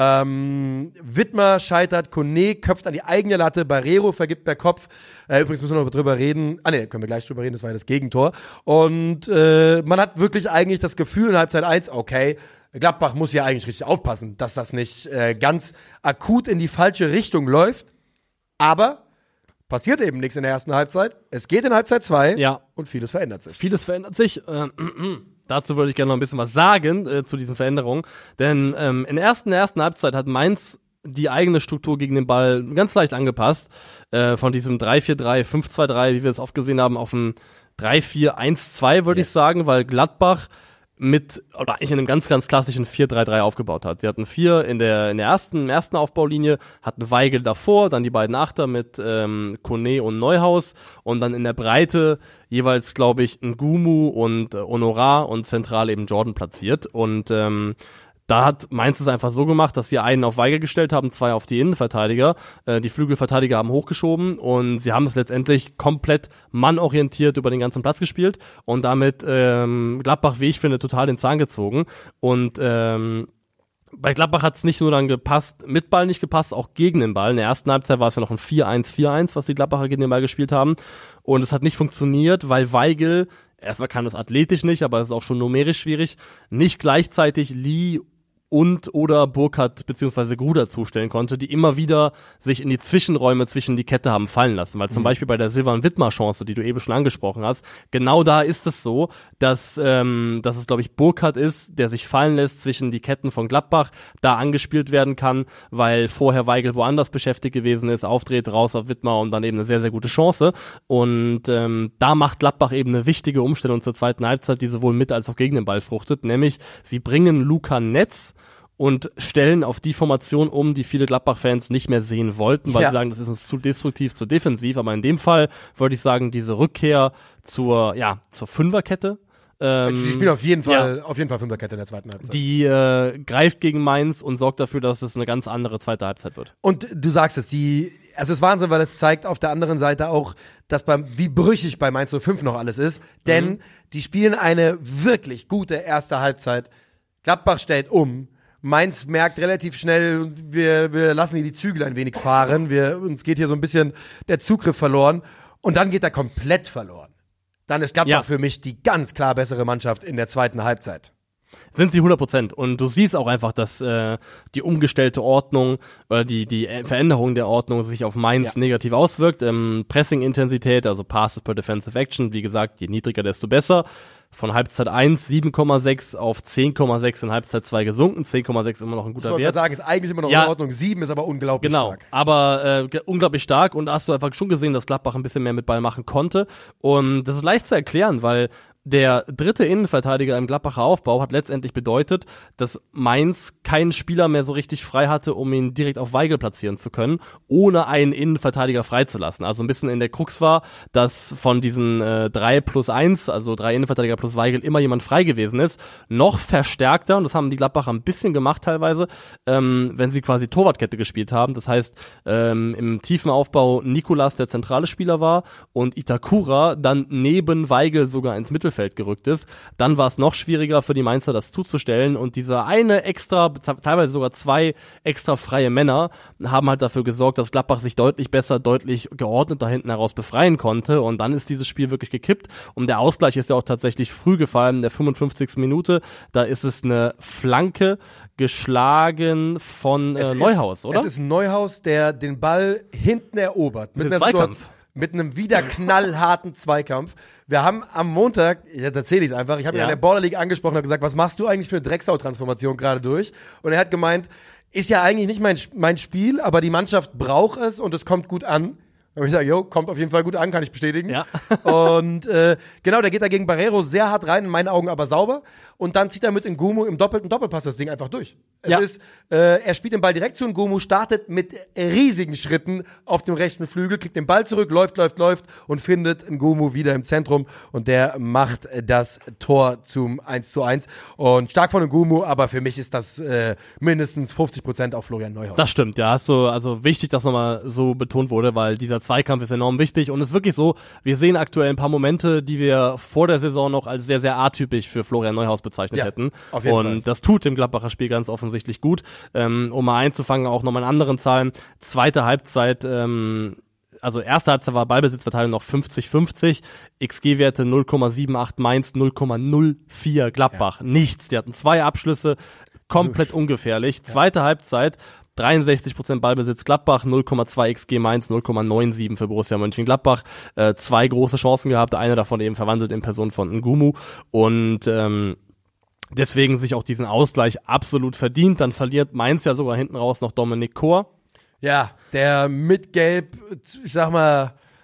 ähm, Widmer scheitert, Kone köpft an die eigene Latte, Barrero vergibt per Kopf. Äh, übrigens müssen wir noch drüber reden. Ah ne, können wir gleich drüber reden, das war ja das Gegentor. Und äh, man hat wirklich eigentlich das Gefühl in Halbzeit eins, okay, Gladbach muss ja eigentlich richtig aufpassen, dass das nicht äh, ganz akut in die falsche Richtung läuft. Aber passiert eben nichts in der ersten Halbzeit. Es geht in Halbzeit zwei Ja. und vieles verändert sich. Vieles verändert sich. Äh, dazu würde ich gerne noch ein bisschen was sagen äh, zu diesen Veränderungen. Denn ähm, in der ersten, in der ersten Halbzeit hat Mainz die eigene Struktur gegen den Ball ganz leicht angepasst. Äh, von diesem drei vier drei, fünf zwei drei, wie wir es oft gesehen haben, auf ein drei vier eins zwei, würde Yes. ich sagen, weil Gladbach mit, oder eigentlich in einem ganz, ganz klassischen vier drei drei aufgebaut hat. Sie hatten vier in der, in der ersten, im ersten Aufbaulinie, hatten Weigl davor, dann die beiden Achter mit ähm, Kone und Neuhaus und dann in der Breite jeweils, glaube ich, Ngumu und äh, Honorar und zentral eben Jordan platziert. Und ähm, da hat Mainz es einfach so gemacht, dass sie einen auf Weigl gestellt haben, zwei auf die Innenverteidiger. Äh, die Flügelverteidiger haben hochgeschoben und sie haben es letztendlich komplett mannorientiert über den ganzen Platz gespielt und damit ähm, Gladbach, wie ich finde, total den Zahn gezogen. Und ähm, bei Gladbach hat es nicht nur dann gepasst, mit Ball nicht gepasst, auch gegen den Ball. In der ersten Halbzeit war es ja noch ein vier eins vier eins, was die Gladbacher gegen den Ball gespielt haben. Und es hat nicht funktioniert, weil Weigl, erstmal kann das athletisch nicht, aber es ist auch schon numerisch schwierig, nicht gleichzeitig Lee und oder Burkhardt bzw. Gruder zustellen konnte, die immer wieder sich in die Zwischenräume zwischen die Kette haben fallen lassen. Weil zum mhm. Beispiel bei der Silvan-Wittmer-Chance, die du eben schon angesprochen hast, genau da ist es so, dass, ähm, dass es, glaube ich, Burkhardt ist, der sich fallen lässt zwischen die Ketten von Gladbach, da angespielt werden kann, weil vorher Weigl woanders beschäftigt gewesen ist, aufdreht, raus auf Wittmer und dann eben eine sehr, sehr gute Chance. Und ähm, da macht Gladbach eben eine wichtige Umstellung zur zweiten Halbzeit, die sowohl mit als auch gegen den Ball fruchtet, nämlich sie bringen Luca Netz und stellen auf die Formation um, die viele Gladbach-Fans nicht mehr sehen wollten, weil ja. sie sagen, das ist uns zu destruktiv, zu defensiv. Aber in dem Fall würde ich sagen, diese Rückkehr zur, ja, zur Fünferkette. Ähm, Sie spielen auf jeden Fall, ja, auf jeden Fall Fünferkette in der zweiten Halbzeit. Die äh, greift gegen Mainz und sorgt dafür, dass es eine ganz andere zweite Halbzeit wird. Und du sagst es, die, es ist Wahnsinn, weil es zeigt auf der anderen Seite auch, dass beim, wie brüchig bei Mainz null fünf noch alles ist. Denn Mhm. die spielen eine wirklich gute erste Halbzeit. Gladbach stellt um. Mainz merkt relativ schnell, wir, wir lassen hier die Zügel ein wenig fahren. Wir, uns geht hier so ein bisschen der Zugriff verloren. Und dann geht er komplett verloren. Dann ist Gladbach Ja. für mich die ganz klar bessere Mannschaft in der zweiten Halbzeit. Sind sie hundert Prozent. Und du siehst auch einfach, dass äh, die umgestellte Ordnung oder die, die Veränderung der Ordnung sich auf Mainz Ja. negativ auswirkt. Ähm, Pressing-Intensität, also Passes per Defensive Action, wie gesagt, je niedriger, desto besser. Von Halbzeit eins sieben Komma sechs auf zehn Komma sechs in Halbzeit zwei gesunken. zehn Komma sechs immer noch ein Ich guter wollte Wert. gerade sagen, ist eigentlich immer noch Ja. in Ordnung. Sieben ist aber unglaublich Genau, stark. aber äh, ge- unglaublich stark und da hast du einfach schon gesehen, dass Gladbach ein bisschen mehr mit Ball machen konnte und das ist leicht zu erklären, weil der dritte Innenverteidiger im Gladbacher Aufbau hat letztendlich bedeutet, dass Mainz keinen Spieler mehr so richtig frei hatte, um ihn direkt auf Weigl platzieren zu können, ohne einen Innenverteidiger freizulassen. Also ein bisschen in der Krux war, dass von diesen äh, drei plus eins, also drei Innenverteidiger plus Weigl, immer jemand frei gewesen ist. Noch verstärkter, und das haben die Gladbacher ein bisschen gemacht teilweise, ähm, wenn sie quasi Torwartkette gespielt haben. Das heißt, ähm, im tiefen Aufbau Nikolas der zentrale Spieler war und Itakura dann neben Weigl sogar ins Mittelfeld gerückt ist, dann war es noch schwieriger für die Mainzer, das zuzustellen und dieser eine extra, teilweise sogar zwei extra freie Männer haben halt dafür gesorgt, dass Gladbach sich deutlich besser, deutlich geordnet da hinten heraus befreien konnte und dann ist dieses Spiel wirklich gekippt und der Ausgleich ist ja auch tatsächlich früh gefallen, in der fünfundfünfzigsten Minute, da ist es eine Flanke geschlagen von äh, Neuhaus, oder? Es ist Neuhaus, der den Ball hinten erobert. Mit, Mit einer Zweikampf. Situation- mit einem wieder knallharten Zweikampf. Wir haben am Montag, jetzt erzähle ich es einfach, ich habe ihn Ja. in der Border League angesprochen und habe gesagt, was machst du eigentlich für eine Drecksau-Transformation gerade durch? Und er hat gemeint, ist ja eigentlich nicht mein, mein Spiel, aber die Mannschaft braucht es und es kommt gut an. Und ich sage, jo, kommt auf jeden Fall gut an, kann ich bestätigen. Ja. Und äh, genau, der geht da gegen Barreiro sehr hart rein, in meinen Augen aber sauber. Und dann zieht er mit Ngumu im doppelten Doppelpass das Ding einfach durch. Es Ja. ist, äh, er spielt den Ball direkt zu Ngumu, startet mit riesigen Schritten auf dem rechten Flügel, kriegt den Ball zurück, läuft, läuft, läuft und findet Ngumu wieder im Zentrum. Und der macht das Tor zum eins zu eins. Und stark von Ngumu, aber für mich ist das äh, mindestens fünfzig Prozent auf Florian Neuhaus. Das stimmt, ja, hast du, also wichtig, dass nochmal so betont wurde, weil dieser Zweikampf ist enorm wichtig und es ist wirklich so, wir sehen aktuell ein paar Momente, die wir vor der Saison noch als sehr, sehr atypisch für Florian Neuhaus bezeichnet Ja, hätten. auf jeden und Fall. das tut dem Gladbacher Spiel ganz offensichtlich gut. Ähm, um mal einzufangen, auch nochmal in anderen Zahlen, zweite Halbzeit, ähm, also erste Halbzeit war Ballbesitzverteilung noch fünfzig fünfzig, X G-Werte null Komma siebenundachtzig Mainz, null Komma null vier Gladbach, nichts. Die hatten zwei Abschlüsse, komplett ungefährlich. Zweite Halbzeit, dreiundsechzig Prozent Ballbesitz Gladbach, null Komma zwei X G Mainz, null Komma neunundneunzig für Borussia Mönchengladbach. Äh, zwei große Chancen gehabt, eine davon eben verwandelt in Person von Ngumu und ähm, deswegen sich auch diesen Ausgleich absolut verdient. Dann verliert Mainz ja sogar hinten raus noch Dominik Kor. Ja, der mit Gelb, ich sag mal,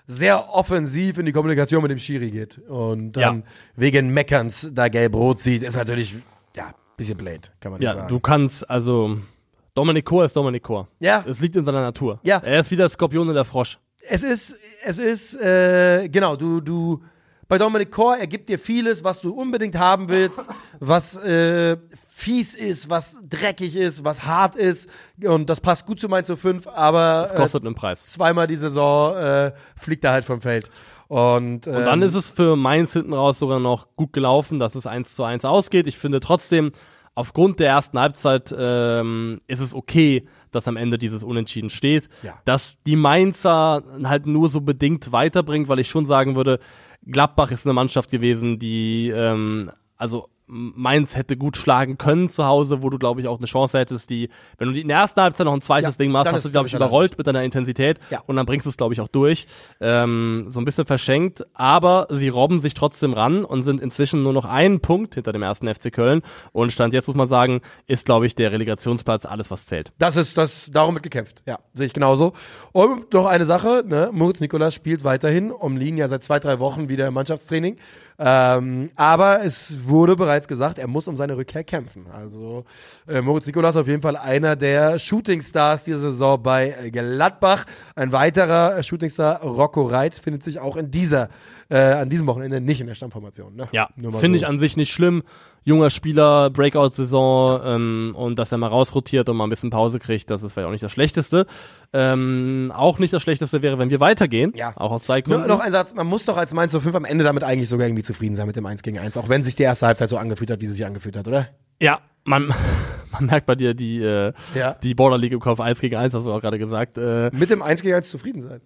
sehr offensiv in die Kommunikation mit dem Schiri geht und dann Ja. wegen Meckerns da gelb-rot sieht, ist natürlich, ja, ein bisschen blöd, kann man nicht Ja, sagen. du kannst, also, Dominik Kor ist Dominik Kor. Ja. Es liegt in seiner Natur. Ja. Er ist wie der Skorpion und der Frosch. Es ist, es ist, äh, genau, du, du, bei Dominik Kor, er gibt dir vieles, was du unbedingt haben willst, was äh, fies ist, was dreckig ist, was hart ist und das passt gut zu Mainz null fünf, aber Das kostet einen Preis. äh, zweimal die Saison äh, fliegt er halt vom Feld. Und, ähm, Und dann ist es für Mainz hinten raus sogar noch gut gelaufen, dass es eins zu eins ausgeht. Ich finde trotzdem, aufgrund der ersten Halbzeit ähm, ist es okay, dass am Ende dieses Unentschieden steht. Ja. Dass die Mainzer halt nur so bedingt weiterbringt, weil ich schon sagen würde, Gladbach ist eine Mannschaft gewesen, die, ähm, also Mainz hätte gut schlagen können zu Hause, wo du, glaube ich, auch eine Chance hättest, die, wenn du die in der ersten Halbzeit noch ein zweites Ja, Ding machst, dann hast ist du, es, glaube ich, glaub ich, überrollt mit deiner Intensität Ja. und dann bringst du es, glaube ich, auch durch. Ähm, so ein bisschen verschenkt, aber sie robben sich trotzdem ran und sind inzwischen nur noch einen Punkt hinter dem ersten F C Köln und Stand jetzt, muss man sagen, ist, glaube ich, der Relegationsplatz alles, was zählt. Das ist, das, darum wird gekämpft. Ja, sehe ich genauso. Und noch eine Sache, ne, Moritz Nicolas spielt weiterhin, Omlin ja seit zwei, drei Wochen wieder im Mannschaftstraining. Ähm, aber es wurde bereits gesagt, er muss um seine Rückkehr kämpfen. Also äh, Moritz Nicolas auf jeden Fall einer der Shootingstars dieser Saison bei äh, Gladbach. Ein weiterer äh, Shootingstar, Rocco Reitz, findet sich auch in dieser, äh, an diesem Wochenende nicht in der Stammformation. Ne? Ja, Nur mal finde so. ich an sich nicht schlimm. Junger Spieler, Breakout-Saison ähm, und dass er mal rausrotiert und mal ein bisschen Pause kriegt, das ist vielleicht auch nicht das Schlechteste. Ähm, auch nicht das Schlechteste wäre, wenn wir weitergehen, Ja. auch aus zwei Nur, Gründen. noch ein Satz, man muss doch als Mainz null fünf am Ende damit eigentlich sogar irgendwie zufrieden sein mit dem eins gegen eins, auch wenn sich die erste Halbzeit so angefühlt hat, wie sie sich angefühlt hat, oder? Ja, man, man merkt bei dir die, äh, Ja. die Border League im Kopf, eins gegen eins, hast du auch gerade gesagt. Äh, Mit dem eins gegen eins zufrieden sein.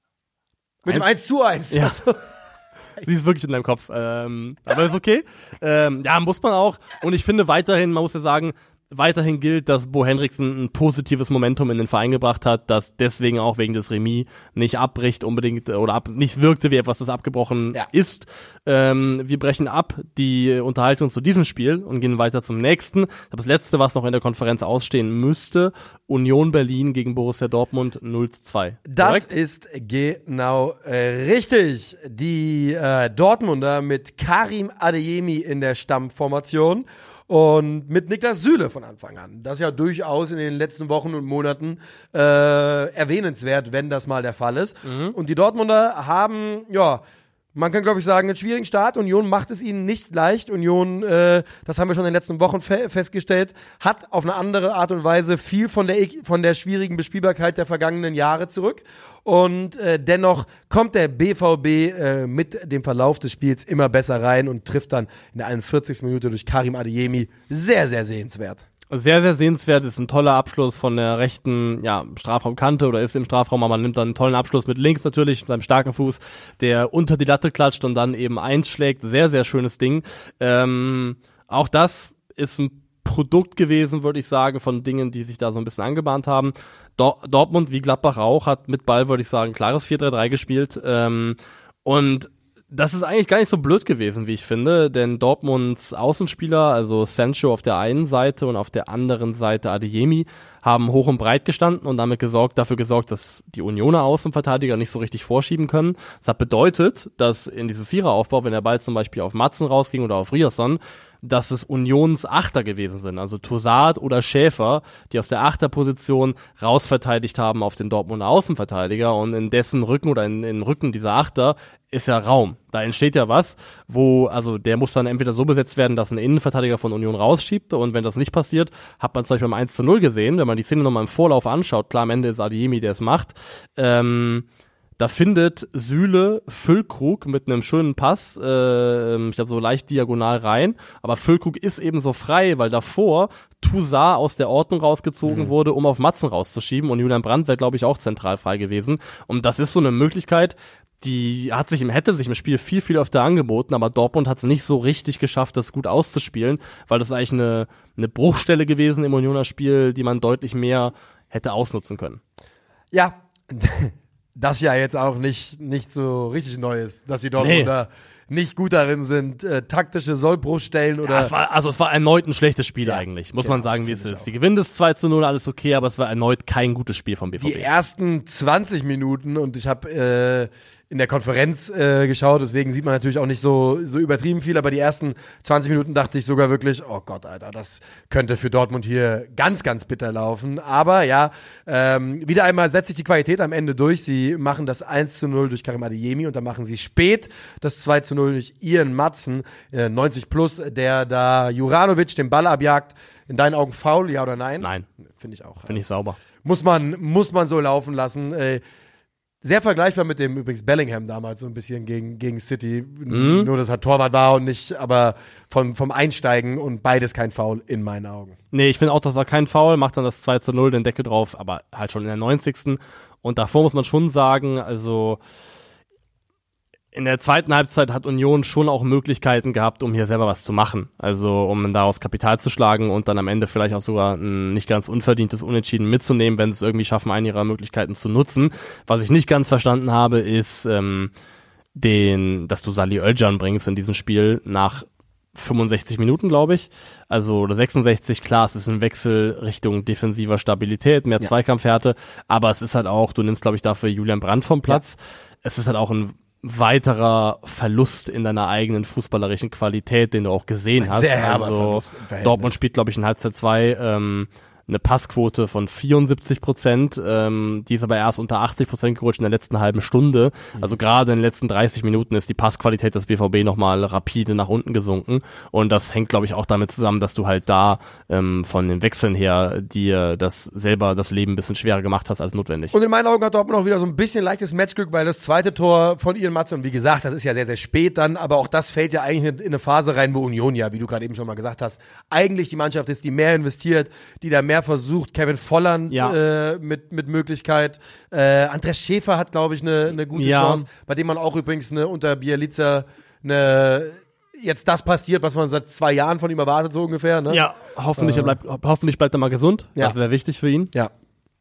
Mit dem eins zu eins. Ja. Also, Sie ist wirklich in deinem Kopf. Ähm, aber ist okay. Ähm, ja, muss man auch. Und ich finde weiterhin, man muss ja sagen, weiterhin gilt, dass Bo Henriksen ein positives Momentum in den Verein gebracht hat, das deswegen auch wegen des Remis nicht abbricht unbedingt oder ab, nicht wirkte wie etwas, das abgebrochen Ja. ist. Ähm, wir brechen ab die Unterhaltung zu diesem Spiel und gehen weiter zum nächsten. Das letzte, was noch in der Konferenz ausstehen müsste, Union Berlin gegen Borussia Dortmund null zu zwei. das Korrekt? ist genau äh, richtig. Die äh, Dortmunder mit Karim Adeyemi in der Stammformation und mit Niklas Süle von Anfang an. Das ist ja durchaus in den letzten Wochen und Monaten äh, erwähnenswert, wenn das mal der Fall ist. Und die Dortmunder haben, ja, man kann, glaube ich, sagen, einen schwierigen Start. Union macht es ihnen nicht leicht. Union, äh, das haben wir schon in den letzten Wochen fe- festgestellt, hat auf eine andere Art und Weise viel von der, von der schwierigen Bespielbarkeit der vergangenen Jahre zurück. Und äh, dennoch kommt der B V B äh, mit dem Verlauf des Spiels immer besser rein und trifft dann in der einundvierzigsten Minute durch Karim Adeyemi. Sehr, sehr sehenswert. Sehr, sehr sehenswert, ist ein toller Abschluss von der rechten, ja, Strafraumkante oder ist im Strafraum, aber man nimmt dann einen tollen Abschluss mit links natürlich, mit seinem starken Fuß, der unter die Latte klatscht und dann eben einschlägt. Sehr, sehr schönes Ding. Ähm, auch das ist ein Produkt gewesen, würde ich sagen, von Dingen, die sich da so ein bisschen angebahnt haben. Dor- Dortmund, wie Gladbach auch, hat mit Ball, würde ich sagen, klares vier drei drei gespielt. Ähm, und das ist eigentlich gar nicht so blöd gewesen, wie ich finde, denn Dortmunds Außenspieler, also Sancho auf der einen Seite und auf der anderen Seite Adeyemi, haben hoch und breit gestanden und damit gesorgt, dafür gesorgt, dass die Unioner Außenverteidiger nicht so richtig vorschieben können. Das hat bedeutet, dass in diesem Viereraufbau, wenn der Ball zum Beispiel auf Matzen rausging oder auf Riasson, dass es Unions Achter gewesen sind, also Toussaint oder Schäfer, die aus der Achterposition rausverteidigt haben auf den Dortmunder Außenverteidiger und in dessen Rücken oder in, in Rücken dieser Achter ist ja Raum. Da entsteht ja was, wo, also der muss dann entweder so besetzt werden, dass ein Innenverteidiger von Union rausschiebt und wenn das nicht passiert, hat man zum Beispiel beim eins zu null gesehen, wenn man die Szene nochmal im Vorlauf anschaut, klar, am Ende ist Adeyemi, der es macht, ähm, da findet Süle Füllkrug mit einem schönen Pass, äh, ich glaube so leicht diagonal rein, aber Füllkrug ist eben so frei, weil davor Toussaint aus der Ordnung rausgezogen mhm. wurde, um auf Matzen rauszuschieben und Julian Brandt wäre, glaube ich, auch zentral frei gewesen. Und das ist so eine Möglichkeit, die hat sich im, hätte sich im Spiel viel, viel öfter angeboten, aber Dortmund hat es nicht so richtig geschafft, das gut auszuspielen, weil das ist eigentlich eine, eine Bruchstelle gewesen im Unioner Spiel, die man deutlich mehr hätte ausnutzen können. Ja, das ja jetzt auch nicht, nicht so richtig neu ist, dass die Dortmunder nee. nicht gut darin sind, äh, taktische Sollbruchstellen oder. Ja, es war, also es war erneut ein schlechtes Spiel ja, eigentlich, muss genau, man sagen, wie es ist. auch. Die gewinnen das zwei zu null, alles okay, aber es war erneut kein gutes Spiel vom B V B. Die ersten zwanzig Minuten und ich habe äh, in der Konferenz äh, geschaut, deswegen sieht man natürlich auch nicht so, so übertrieben viel, aber die ersten zwanzig Minuten dachte ich sogar wirklich, oh Gott, Alter, das könnte für Dortmund hier ganz, ganz bitter laufen. Aber ja, ähm, wieder einmal setzt sich die Qualität am Ende durch. Sie machen das eins zu null durch Karim Adeyemi und dann machen sie spät das zwei zu null durch Ian Madsen, äh, neunzig plus, der da Juranovic den Ball abjagt. In deinen Augen faul, ja oder nein? Nein. Finde ich auch. Finde ich sauber. Muss man, muss man so laufen lassen. Äh, sehr vergleichbar mit dem übrigens Bellingham damals so ein bisschen gegen, gegen City. Mhm. Nur, dass er Torwart war und nicht, aber vom, vom Einsteigen und beides kein Foul in meinen Augen. Nee, ich finde auch, das war kein Foul, macht dann das zwei zu null, den Deckel drauf, aber halt schon in der neunzigsten Und davor muss man schon sagen, also in der zweiten Halbzeit hat Union schon auch Möglichkeiten gehabt, um hier selber was zu machen. Also um daraus Kapital zu schlagen und dann am Ende vielleicht auch sogar ein nicht ganz unverdientes Unentschieden mitzunehmen, wenn sie es irgendwie schaffen, eine ihrer Möglichkeiten zu nutzen. Was ich nicht ganz verstanden habe, ist, ähm, den, dass du Salih Özcan bringst in diesem Spiel nach fünfundsechzig Minuten, glaube ich. Also oder sechsundsechzig, klar, es ist ein Wechsel Richtung defensiver Stabilität, mehr Ja. Zweikampfhärte, aber es ist halt auch, du nimmst, glaube ich, dafür Julian Brandt vom Platz. Ja. Es ist halt auch ein weiterer Verlust in deiner eigenen fußballerischen Qualität, den du auch gesehen Ein hast. sehr herber also Verlust im Verhältnis. Dortmund spielt, glaube ich, in Halbzeit zwei ähm, eine Passquote von vierundsiebzig Prozent, ähm, die ist aber erst unter achtzig Prozent gerutscht in der letzten halben Stunde. Mhm. Also gerade in den letzten dreißig Minuten ist die Passqualität des B V B nochmal rapide nach unten gesunken. Und das hängt, glaube ich, auch damit zusammen, dass du halt da ähm, von den Wechseln her dir das selber das Leben ein bisschen schwerer gemacht hast als notwendig. Und in meinen Augen hat Dortmund auch wieder so ein bisschen leichtes Matchglück, weil das zweite Tor von Ian Madsen, und wie gesagt, das ist ja sehr, sehr spät dann, aber auch das fällt ja eigentlich in eine Phase rein, wo Union ja, wie du gerade eben schon mal gesagt hast, eigentlich die Mannschaft ist, die mehr investiert, die da mehr versucht. Kevin Volland ja. äh, mit, mit Möglichkeit. Äh, Andreas Schäfer hat, glaube ich, eine ne gute ja. Chance, bei dem man auch übrigens ne, unter Bielica eine jetzt das passiert, was man seit zwei Jahren von ihm erwartet, so ungefähr. Ne? Ja, hoffentlich, äh. er bleibt, hoffentlich bleibt er mal gesund. Ja. Das wäre wichtig für ihn. Ja.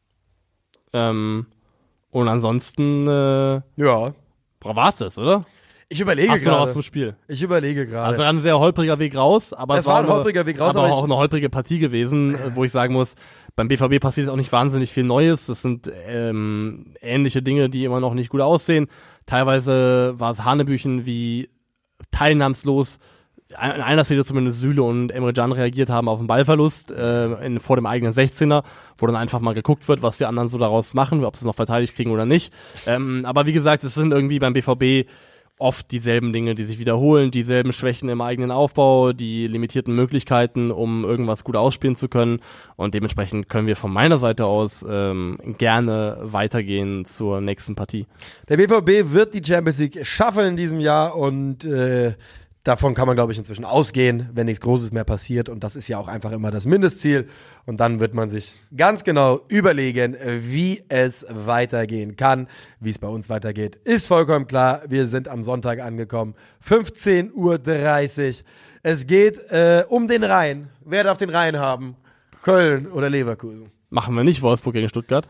Ähm, und ansonsten äh, ja. war's das, oder? Ich überlege Hast du noch was gerade. zum Spiel? Ich überlege gerade. Also ein sehr holpriger Weg raus, aber Es es war war ein eine- holpriger Weg raus, aber, aber auch ich- eine holprige Partie gewesen, äh, wo ich sagen muss, beim B V B passiert jetzt auch nicht wahnsinnig viel Neues. Das sind ähm, ähnliche Dinge, die immer noch nicht gut aussehen. Teilweise war es Hanebüchen, wie teilnahmslos in einer Szene zumindest Süle und Emre Can reagiert haben auf den Ballverlust äh, in, vor dem eigenen sechzehner, wo dann einfach mal geguckt wird, was die anderen so daraus machen, ob sie es noch verteidigt kriegen oder nicht. Ähm, aber wie gesagt, es sind irgendwie beim B V B oft dieselben Dinge, die sich wiederholen, dieselben Schwächen im eigenen Aufbau, die limitierten Möglichkeiten, um irgendwas gut ausspielen zu können. Und dementsprechend können wir von meiner Seite aus ähm, gerne weitergehen zur nächsten Partie. Der B V B wird die Champions League schaffen in diesem Jahr und äh, davon kann man, glaube ich, inzwischen ausgehen, wenn nichts Großes mehr passiert. Und das ist ja auch einfach immer das Mindestziel. Und dann wird man sich ganz genau überlegen, wie es weitergehen kann. Wie es bei uns weitergeht, ist vollkommen klar. Wir sind am Sonntag angekommen. fünfzehn Uhr dreißig. Es geht äh, um den Rhein. Wer darf den Rhein haben? Köln oder Leverkusen? Machen wir nicht Wolfsburg gegen Stuttgart?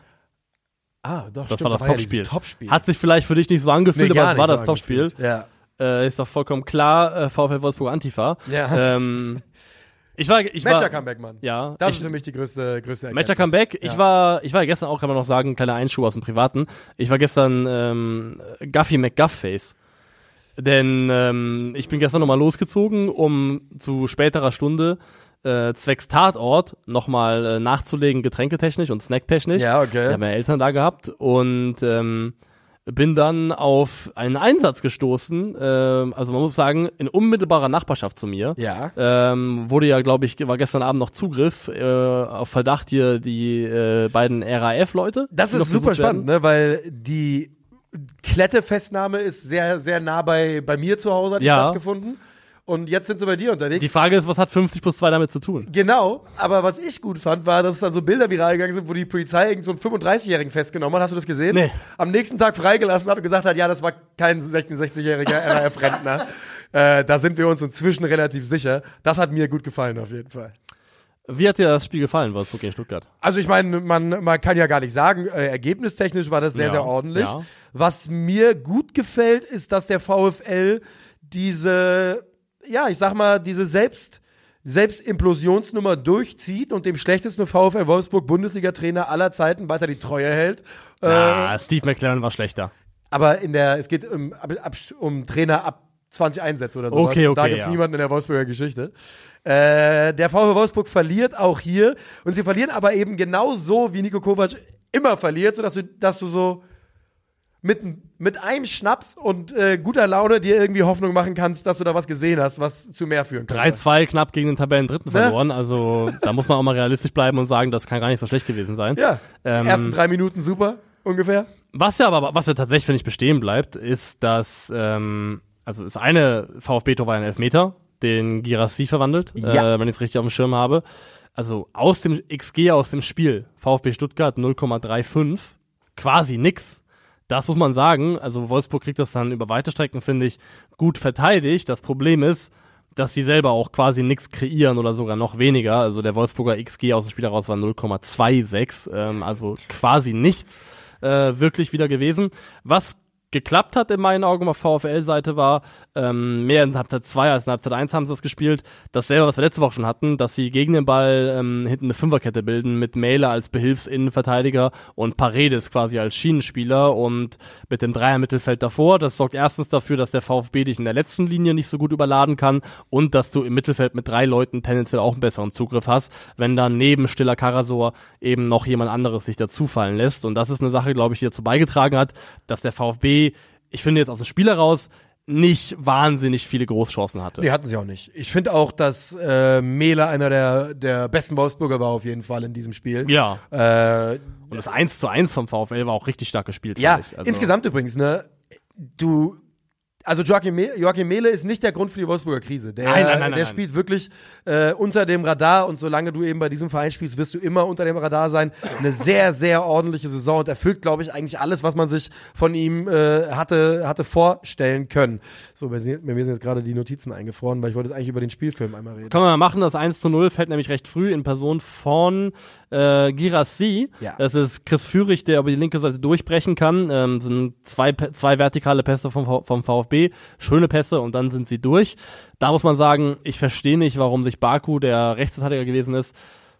Ah, doch, Das stimmt. war das da ja Topspiel. dieses Topspiel. Hat sich vielleicht für dich nicht so angefühlt, Nee, aber gar es war nicht das so Topspiel. angefühlt. Ja. Äh, ist doch vollkommen klar, äh, VfL Wolfsburg Antifa. Ja. Ähm, ich war, ich war, Matcher-Comeback, Mann. ja, Das ich, ist für mich die größte, größte Erkenntnis. Matcher Comeback. Ich Ja. war, ich war gestern auch, kann man noch sagen, kleiner Einschub aus dem Privaten. Ich war gestern ähm, Guffy McGuffface. Denn ähm, ich bin gestern nochmal losgezogen, um zu späterer Stunde äh, zwecks Tatort nochmal äh, nachzulegen, getränketechnisch und snacktechnisch. Ja, okay. Ich habe meine Eltern da gehabt und ähm, bin dann auf einen Einsatz gestoßen, ähm, also man muss sagen, in unmittelbarer Nachbarschaft zu mir. Ja. Ähm, wurde ja, glaube ich, war gestern Abend noch Zugriff äh, auf Verdacht hier die äh, beiden R A F-Leute. Das die noch ist super gesucht spannend, werden. ne? Weil die Klette-Festnahme ist sehr, sehr nah bei, bei mir zu Hause hat die Ja. stattgefunden. Und jetzt sind sie bei dir unterwegs. Die Frage ist, was hat fünfzig plus zwei damit zu tun? Genau, aber was ich gut fand, war, dass dann so Bilder viral gegangen sind, wo die Polizei irgend so einen fünfunddreißigjährigen festgenommen hat. Hast du das gesehen? Nee. Am nächsten Tag freigelassen hat und gesagt hat, ja, das war kein sechsundsechzigjähriger R A F-Rentner. äh, da sind wir uns inzwischen relativ sicher. Das hat mir gut gefallen auf jeden Fall. Wie hat dir das Spiel gefallen, Wolfsburg gegen Stuttgart? Also ich meine, man, man kann ja gar nicht sagen, äh, ergebnistechnisch war das sehr, Ja, sehr ordentlich. ja. Was mir gut gefällt, ist, dass der VfL diese, ja, ich sag mal, diese Selbst, Selbstimplosionsnummer durchzieht und dem schlechtesten VfL Wolfsburg Bundesliga-Trainer aller Zeiten weiter die Treue hält. Äh, Ah, Steve McLaren war schlechter. aber in der, es geht um, ab, ab, um Trainer ab zwanzig Einsätze oder sowas. Okay, okay, da gibt es ja. niemanden in der Wolfsburger Geschichte. Äh, der VfL Wolfsburg verliert auch hier. Und sie verlieren aber eben genau so, wie Niko Kovac immer verliert, sodass du, dass du so mit, mit einem Schnaps und äh, guter Laune dir irgendwie Hoffnung machen kannst, dass du da was gesehen hast, was zu mehr führen kann. drei zwei knapp gegen den Tabellendritten Ne? verloren. Also da muss man auch mal realistisch bleiben und sagen, das kann gar nicht so schlecht gewesen sein. Ja, Ähm, die ersten drei Minuten super, ungefähr. Was ja aber, was ja tatsächlich, finde ich, bestehen bleibt, ist, dass, ähm, also das eine VfB-Tor war ein Elfmeter, den Guirassy verwandelt, Ja. äh, wenn ich es richtig auf dem Schirm habe. Also aus dem X G aus dem Spiel, VfB Stuttgart null Komma fünfunddreißig, quasi nix. Das muss man sagen. Also Wolfsburg kriegt das dann über weite Strecken, finde ich, gut verteidigt. Das Problem ist, dass sie selber auch quasi nichts kreieren oder sogar noch weniger. Also der Wolfsburger X G aus dem Spiel heraus war null Komma sechsundzwanzig, ähm, also quasi nichts äh, wirklich wieder gewesen. Was geklappt hat in meinen Augen auf VfL-Seite war, ähm, mehr in Halbzeit zwei als in Halbzeit eins haben sie das gespielt. Dasselbe, was wir letzte Woche schon hatten, dass sie gegen den Ball ähm, hinten eine Fünferkette bilden, mit Mähle als Behilfsinnenverteidiger und Paredes quasi als Schienenspieler und mit dem Dreier-Mittelfeld davor. Das sorgt erstens dafür, dass der VfB dich in der letzten Linie nicht so gut überladen kann und dass du im Mittelfeld mit drei Leuten tendenziell auch einen besseren Zugriff hast, wenn dann neben Stiller Karasor eben noch jemand anderes sich dazufallen lässt. Und das ist eine Sache, glaube ich, die dazu beigetragen hat, dass der VfB, ich finde jetzt aus dem Spiel heraus, nicht wahnsinnig viele Großchancen hatte. Nee, hatten sie auch nicht. Ich finde auch, dass äh, Mähle einer der, der besten Wolfsburger war auf jeden Fall in diesem Spiel. Ja. Äh, Und das eins zu eins vom VfL war auch richtig stark gespielt. ja, fand ich. Also, insgesamt übrigens, ne, du, also Joachim, Me- Joachim Mähle ist nicht der Grund für die Wolfsburger Krise. Der, Nein, nein, nein, der nein, spielt wirklich äh, unter dem Radar und solange du eben bei diesem Verein spielst, wirst du immer unter dem Radar sein. Eine sehr, sehr ordentliche Saison und erfüllt, glaube ich, eigentlich alles, was man sich von ihm äh, hatte, hatte vorstellen können. So, bei, bei mir sind jetzt gerade die Notizen eingefroren, weil ich wollte jetzt eigentlich über den Spielfilm einmal reden. Können wir mal machen, das eins zu null fällt nämlich recht früh in Person von äh, Guirassy. Ja. Das ist Chris Führig, der über die linke Seite durchbrechen kann. Ähm, sind zwei, zwei vertikale Pässe vom, V- vom VfB, schöne Pässe und dann sind sie durch. Da muss man sagen, ich verstehe nicht, warum sich Baku, der Rechtsverteidiger gewesen ist,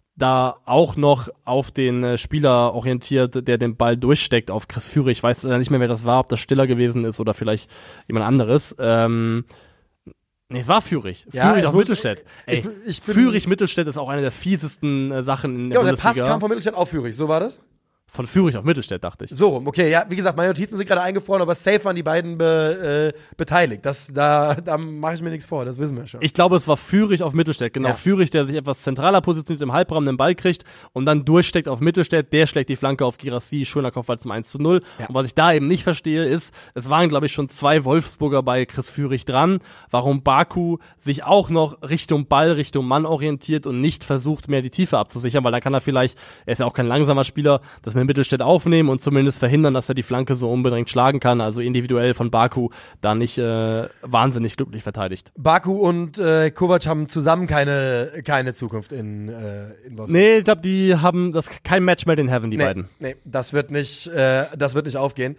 da auch noch auf den äh, Spieler orientiert, der den Ball durchsteckt auf Chris Führig. Ich weiß leider nicht mehr, wer das war, ob das Stiller gewesen ist oder vielleicht jemand anderes. Ähm, Nee, es war Führig. Ja, Führig ich auf muss- Mittelstädt. Ey, ich- ich bin- Führig Mittelstädt ist auch eine der fiesesten äh, Sachen in der Ja, und der Bundesliga. Pass kam von Mittelstadt auf Führig, so war das? Von Führig auf Mittelstädt, dachte ich. So rum, okay, ja, wie gesagt, meine Notizen sind gerade eingefroren, aber safe waren die beiden be, äh, beteiligt. Das, da da mache ich mir nichts vor, das wissen wir schon. Ich glaube, es war Führig auf Mittelstädt. Genau, Ja. Führig, der sich etwas zentraler positioniert, im Halbraum den Ball kriegt und dann durchsteckt auf Mittelstädt. Der schlägt die Flanke auf Guirassy, schöner Kopfball zum eins zu null. Ja. Und was ich da eben nicht verstehe, ist, es waren, glaube ich, schon zwei Wolfsburger bei Chris Führig dran. Warum Baku sich auch noch Richtung Ball, Richtung Mann orientiert und nicht versucht, mehr die Tiefe abzusichern, weil dann kann er vielleicht, er ist ja auch kein langsamer Spieler, das mit Mittelstädt aufnehmen und zumindest verhindern, dass er die Flanke so unbedingt schlagen kann. Also individuell von Baku da nicht äh, wahnsinnig glücklich verteidigt. Baku und äh, Kovac haben zusammen keine, keine Zukunft in, äh, in Wolfsburg. Nee, ich glaube, die haben das kein Match made in heaven, die nee, beiden. Nee, das wird nicht, äh, das wird nicht aufgehen.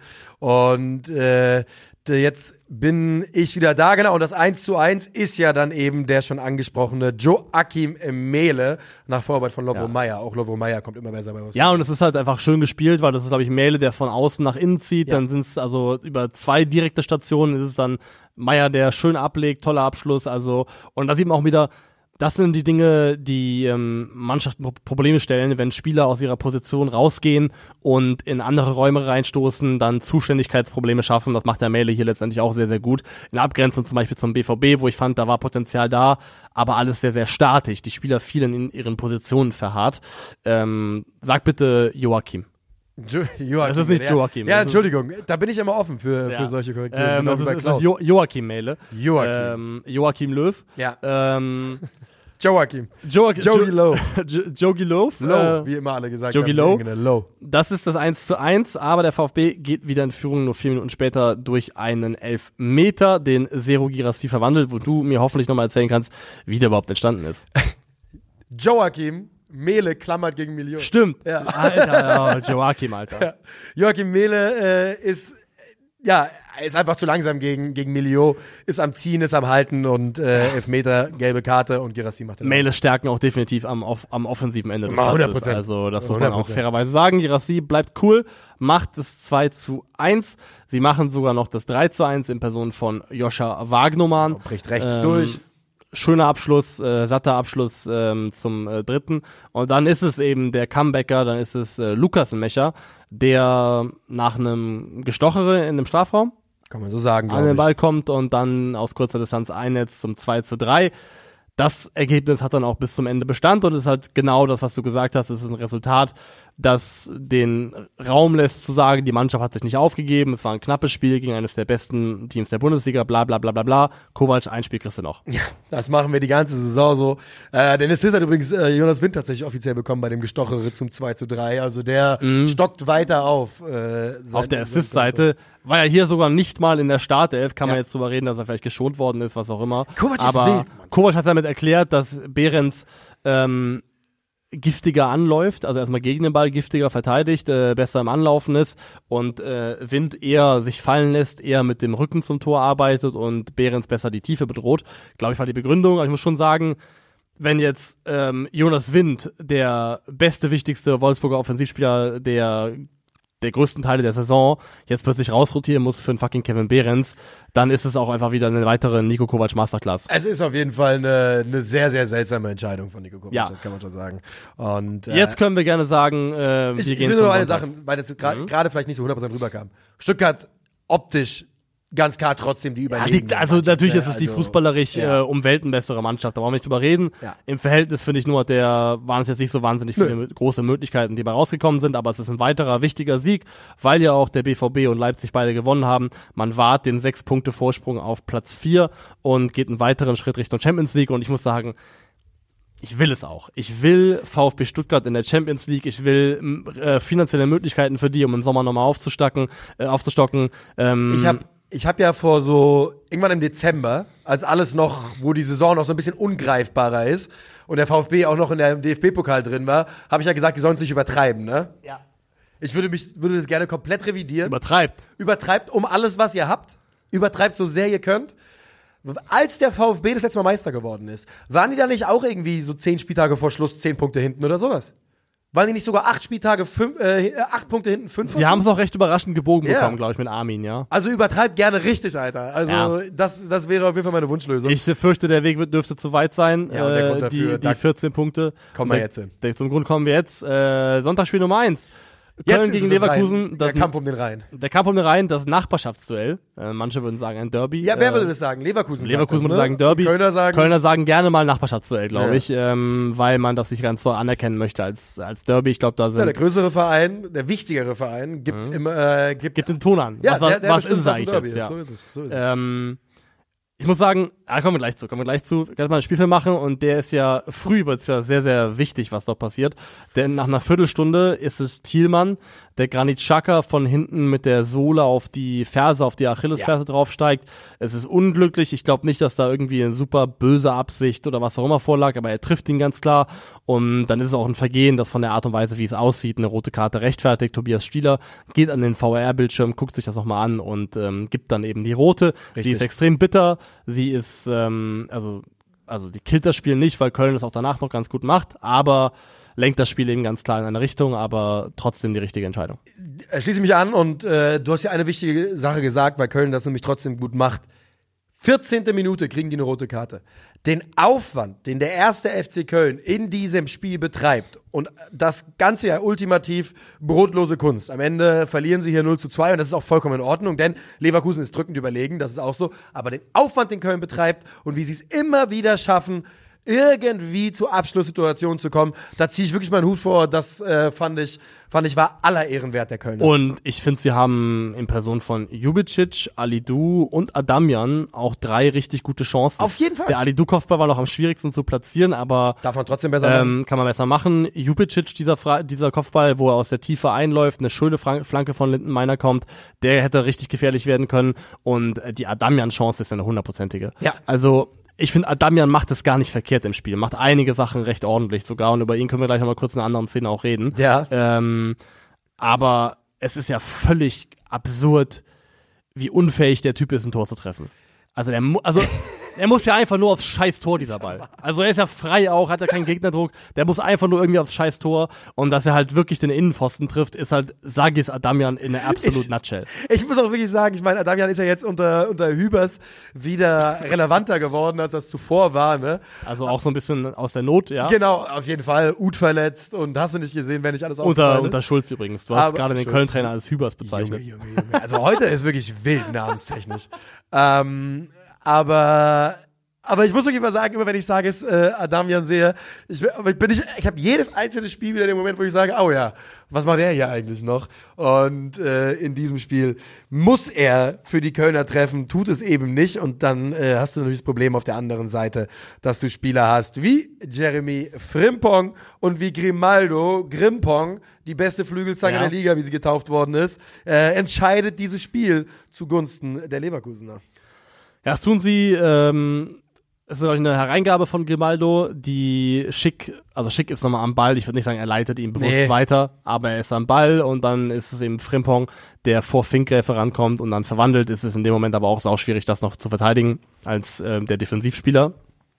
Und äh, d- jetzt bin ich wieder da, genau. Und das eins zu eins ist ja dann eben der schon angesprochene Joachim Mähle nach Vorarbeit von Lovro Ja. Meyer. Auch Lovro Meyer kommt immer besser bei Wolfsburg. Ja, und es ist halt einfach schön gespielt, weil das ist, glaube ich, Mähle, der von außen nach innen zieht. Ja. Dann sind es also über zwei direkte Stationen, ist es dann Meier, der schön ablegt, toller Abschluss. Also, und da sieht man auch wieder, das sind die Dinge, die ähm, Mannschaften Pro- Probleme stellen, wenn Spieler aus ihrer Position rausgehen und in andere Räume reinstoßen, dann Zuständigkeitsprobleme schaffen. Das macht der Mähle hier letztendlich auch sehr, sehr gut. In Abgrenzung zum Beispiel zum B V B, wo ich fand, da war Potenzial da, aber alles sehr, sehr statisch. Die Spieler vielen in ihren Positionen verharrt. Ähm, sag bitte Joachim. Jo Joachim. Das ist nicht ja. Joachim. Ja, Das ist- Entschuldigung. Da bin ich immer offen für, Ja. für solche Korrekturen. Ähm, Genau das wie ist, bei es ist Klaus. jo Joachim Mähle. Joachim. Ähm, Joachim Löw. Ja. Ähm, Joachim. jo Jogi Low. Jo Jogi Löw. Low, Äh, wie immer alle gesagt Jogi haben. Low. Genau, Low. das ist das eins zu eins, aber der VfB geht wieder in Führung, nur vier Minuten später durch einen Elfmeter, den Sero Guirassy verwandelt, wo du mir hoffentlich nochmal erzählen kannst, wie der überhaupt entstanden ist. Joachim Mähle klammert gegen Millionen. Stimmt. Ja. Alter, oh, Joachim, Alter. Ja. Joachim Mähle äh, ist ja, er ist einfach zu langsam gegen, gegen Milio, ist am Ziehen, ist am Halten und äh, Elfmeter, gelbe Karte und Girassi macht den Mele stärken auch definitiv am, auf, am offensiven Ende des hundert Platzes. Prozent. Also das muss hundert man auch Prozent. fairerweise sagen. Girassi bleibt cool, macht es zwei zu eins. Sie machen sogar noch das drei zu eins in Person von Joscha Wagnumann. Bricht rechts Ähm, durch. Schöner Abschluss, äh, satter Abschluss ähm, zum äh, dritten. Und dann ist es eben der Comebacker, dann ist es äh, Lukas Mecher, der nach einem Gestochere in dem Strafraum Kann man so sagen, an glaube den ich. Ball kommt und dann aus kurzer Distanz einnetzt zum zwei zu drei. Das Ergebnis hat dann auch bis zum Ende Bestand und ist halt genau das, was du gesagt hast. Es ist ein Resultat, das den Raum lässt zu sagen, die Mannschaft hat sich nicht aufgegeben. Es war ein knappes Spiel gegen eines der besten Teams der Bundesliga, bla bla bla bla bla. Kovac, ein Spiel kriegst du noch. Ja, das machen wir die ganze Saison so. Äh, den Assist hat übrigens äh, Jonas Wind tatsächlich offiziell bekommen bei dem Gestochere zum zwei zu drei. Also der stockt weiter auf. Äh, sein- Auf der sein Assist-Seite war er hier sogar nicht mal in der Startelf. Kann man Ja. jetzt drüber reden, dass er vielleicht geschont worden ist, was auch immer. Kovac ist Aber wild, Mann. Kovac hat damit erklärt, dass Behrens ähm, giftiger anläuft, also erstmal gegen den Ball giftiger verteidigt, äh, besser im Anlaufen ist und äh, Wind eher sich fallen lässt, eher mit dem Rücken zum Tor arbeitet und Behrens besser die Tiefe bedroht. Glaube ich, war die Begründung. Aber ich muss schon sagen, wenn jetzt ähm, Jonas Wind, der beste, wichtigste Wolfsburger Offensivspieler der der größten Teile der Saison, jetzt plötzlich rausrotieren muss für einen fucking Kevin Behrens, dann ist es auch einfach wieder eine weitere Nico Kovac Masterclass. Es ist auf jeden Fall eine, eine sehr, sehr seltsame Entscheidung von Nico Kovac, Ja. das kann man schon sagen. Und äh, Jetzt können wir gerne sagen, äh, ich, wir ich gehen will zum nur noch eine Sonntag. Sache, weil das gerade Mhm. gerade vielleicht nicht so hundert Prozent rüberkam. Stuttgart optisch ganz klar trotzdem die Ja, Überlegene. die, also Mannschaft, natürlich ne? ist es die Also, fußballerisch ja. äh, um Welten bessere Mannschaft, da brauchen wir nicht drüber reden. Ja. Im Verhältnis finde ich nur, hat der, waren es jetzt nicht so wahnsinnig viele Nö. große Möglichkeiten, die bei rausgekommen sind, aber es ist ein weiterer wichtiger Sieg, weil ja auch der B V B und Leipzig beide gewonnen haben. Man wahrt den sechs Punkte Vorsprung auf Platz vier und geht einen weiteren Schritt Richtung Champions League und ich muss sagen, ich will es auch. Ich will VfB Stuttgart in der Champions League. Ich will m, äh, finanzielle Möglichkeiten für die, um im Sommer nochmal aufzustocken. Äh, aufzustocken. Ähm, Ich habe ich hab ja vor so, irgendwann im Dezember, als alles noch, wo die Saison noch so ein bisschen ungreifbarer ist und der VfB auch noch in der D F B-Pokal drin war, habe ich ja gesagt, die sollen es nicht übertreiben, ne? ja. Ich würde mich, würde das gerne komplett revidieren. Übertreibt. Übertreibt um alles, was ihr habt. Übertreibt so sehr ihr könnt. Als der VfB das letzte Mal Meister geworden ist, waren die da nicht auch irgendwie so zehn Spieltage vor Schluss zehn Punkte hinten oder sowas? Waren die nicht sogar acht Spieltage, fünf, äh, acht Punkte hinten, fünf vor Die haben es Schluss? auch recht überraschend gebogen Ja. bekommen, glaube ich, mit Armin, ja. Also übertreibt gerne richtig, Alter. Also Ja. das, das wäre auf jeden Fall meine Wunschlösung. Ich fürchte, der Weg wird, dürfte zu weit sein. Ja, und der Grund äh, dafür, die, da die vierzehn Punkte. kommen wir Der- jetzt hin. Der, zum Grund kommen wir jetzt. Äh, Sonntagsspiel Nummer eins. Jetzt Köln ist gegen es das Leverkusen. Rhein. Das der Kampf um den Rhein. der Kampf um den Rhein, das Nachbarschaftsduell. Äh, manche würden sagen ein Derby. Ja, wer äh, würde das sagen? Leverkusen Leverkusen sagt würde das, sagen ne? Derby. Kölner sagen, Kölner sagen gerne mal Nachbarschaftsduell, glaube Ja. ich, ähm, weil man das nicht ganz so anerkennen möchte als, als Derby. Ich glaube, da ja, der sind, größere Verein, der wichtigere Verein, gibt immer, äh, gibt, gibt den Ton an. ja, was was, der, der was bestimmt, ist es was ein eigentlich Derby jetzt? ist. Ja. So ist es, so ist es. Ähm, ich muss sagen, ah, kommen wir gleich zu, kommen wir gleich zu. Kannst mal ein Spielfilm machen und der ist ja, früh wird es ja sehr, sehr wichtig, was dort passiert. Denn nach einer Viertelstunde ist es Thielmann, der Granit Xhaka von hinten mit der Sohle auf die Ferse, auf die Achillesferse draufsteigt. Es ist unglücklich. Ich glaube nicht, dass da irgendwie eine super böse Absicht oder was auch immer vorlag, aber er trifft ihn ganz klar. Und dann ist es auch ein Vergehen, das von der Art und Weise, wie es aussieht, eine rote Karte rechtfertigt. Tobias Stieler geht an den V R-Bildschirm, guckt sich das nochmal an und ähm, gibt dann eben die rote. Sie Richtig. ist extrem bitter. Sie ist, ähm, also, also die killt das Spiel nicht, weil Köln das auch danach noch ganz gut macht, aber lenkt das Spiel eben ganz klar in eine Richtung, aber trotzdem die richtige Entscheidung. Äh, Schließe mich an und äh, du hast ja eine wichtige Sache gesagt, weil Köln das nämlich trotzdem gut macht. vierzehnte Minute kriegen die eine rote Karte. Den Aufwand, den der erste F C Köln in diesem Spiel betreibt und das Ganze ja ultimativ brotlose Kunst. Am Ende verlieren sie hier null zu zwei und das ist auch vollkommen in Ordnung, denn Leverkusen ist drückend überlegen, das ist auch so. Aber den Aufwand, den Köln betreibt und wie sie es immer wieder schaffen, irgendwie zu Abschlusssituationen zu kommen, da ziehe ich wirklich meinen Hut vor. Das äh, fand ich, fand ich war aller Ehrenwert der Kölner. Und ich finde, sie haben in Person von Jubicic, Alidou und Adamian auch drei richtig gute Chancen. Auf jeden Fall. Der Alidou-Kopfball war noch am schwierigsten zu platzieren, aber Darf man trotzdem besser machen. ähm, kann man besser machen. Jubicic, dieser, Fra- dieser Kopfball, wo er aus der Tiefe einläuft, eine schöne Fran- Flanke von Lindenmeiner kommt, der hätte richtig gefährlich werden können. Und äh, die Adamian-Chance ist eine hundertprozentige. Ja. Also ich finde, Adamian macht es gar nicht verkehrt im Spiel, macht einige Sachen recht ordentlich sogar und über ihn können wir gleich noch mal kurz in einer anderen Szene auch reden. Ja. Ähm, aber es ist ja völlig absurd, wie unfähig der Typ ist, ein Tor zu treffen. Also der, mu- also er muss ja einfach nur aufs scheiß Tor, dieser Ball. Also er ist ja frei auch, hat ja keinen Gegnerdruck. Der muss einfach nur irgendwie aufs scheiß Tor. Und dass er halt wirklich den Innenpfosten trifft, ist halt Sagis Adamian in der absolute Nutshell. Ich muss auch wirklich sagen, ich meine, Adamian ist ja jetzt unter, unter Hübers wieder relevanter geworden, als das zuvor war, ne? Also auch so ein bisschen aus der Not, ja. Genau, auf jeden Fall. Uth verletzt und hast du nicht gesehen, wenn nicht alles Unter, ausgefallen ist. unter Schulz übrigens. Du hast Aber gerade den Schulz. Köln-Trainer als Hübers bezeichnet. Junge, Junge, Junge. Also heute ist wirklich wild namenstechnisch. ähm, aber, aber ich muss wirklich mal sagen, immer wenn ich sage, es äh, Adamian sehe, ich, bin- aber ich bin nicht, ich habe jedes einzelne Spiel wieder den Moment, wo ich sage, oh ja, was macht er hier eigentlich noch? Und äh, in diesem Spiel muss er für die Kölner treffen, tut es eben nicht. Und dann äh, hast du natürlich das Problem auf der anderen Seite, dass du Spieler hast wie Jeremy Frimpong und wie Grimaldo Grimpong, die beste Flügelzange Ja. der Liga, wie sie getauft worden ist, äh, entscheidet dieses Spiel zugunsten der Leverkusener. Ja, das tun sie, ähm, es ist glaube ich eine Hereingabe von Grimaldo, die Schick, also Schick ist nochmal am Ball, ich würde nicht sagen, er leitet ihn bewusst Nee. weiter, aber er ist am Ball und dann ist es eben Frimpong, der vor Finkgräfe rankommt und dann verwandelt, ist es in dem Moment aber auch sauschwierig, das noch zu verteidigen als ähm, der Defensivspieler.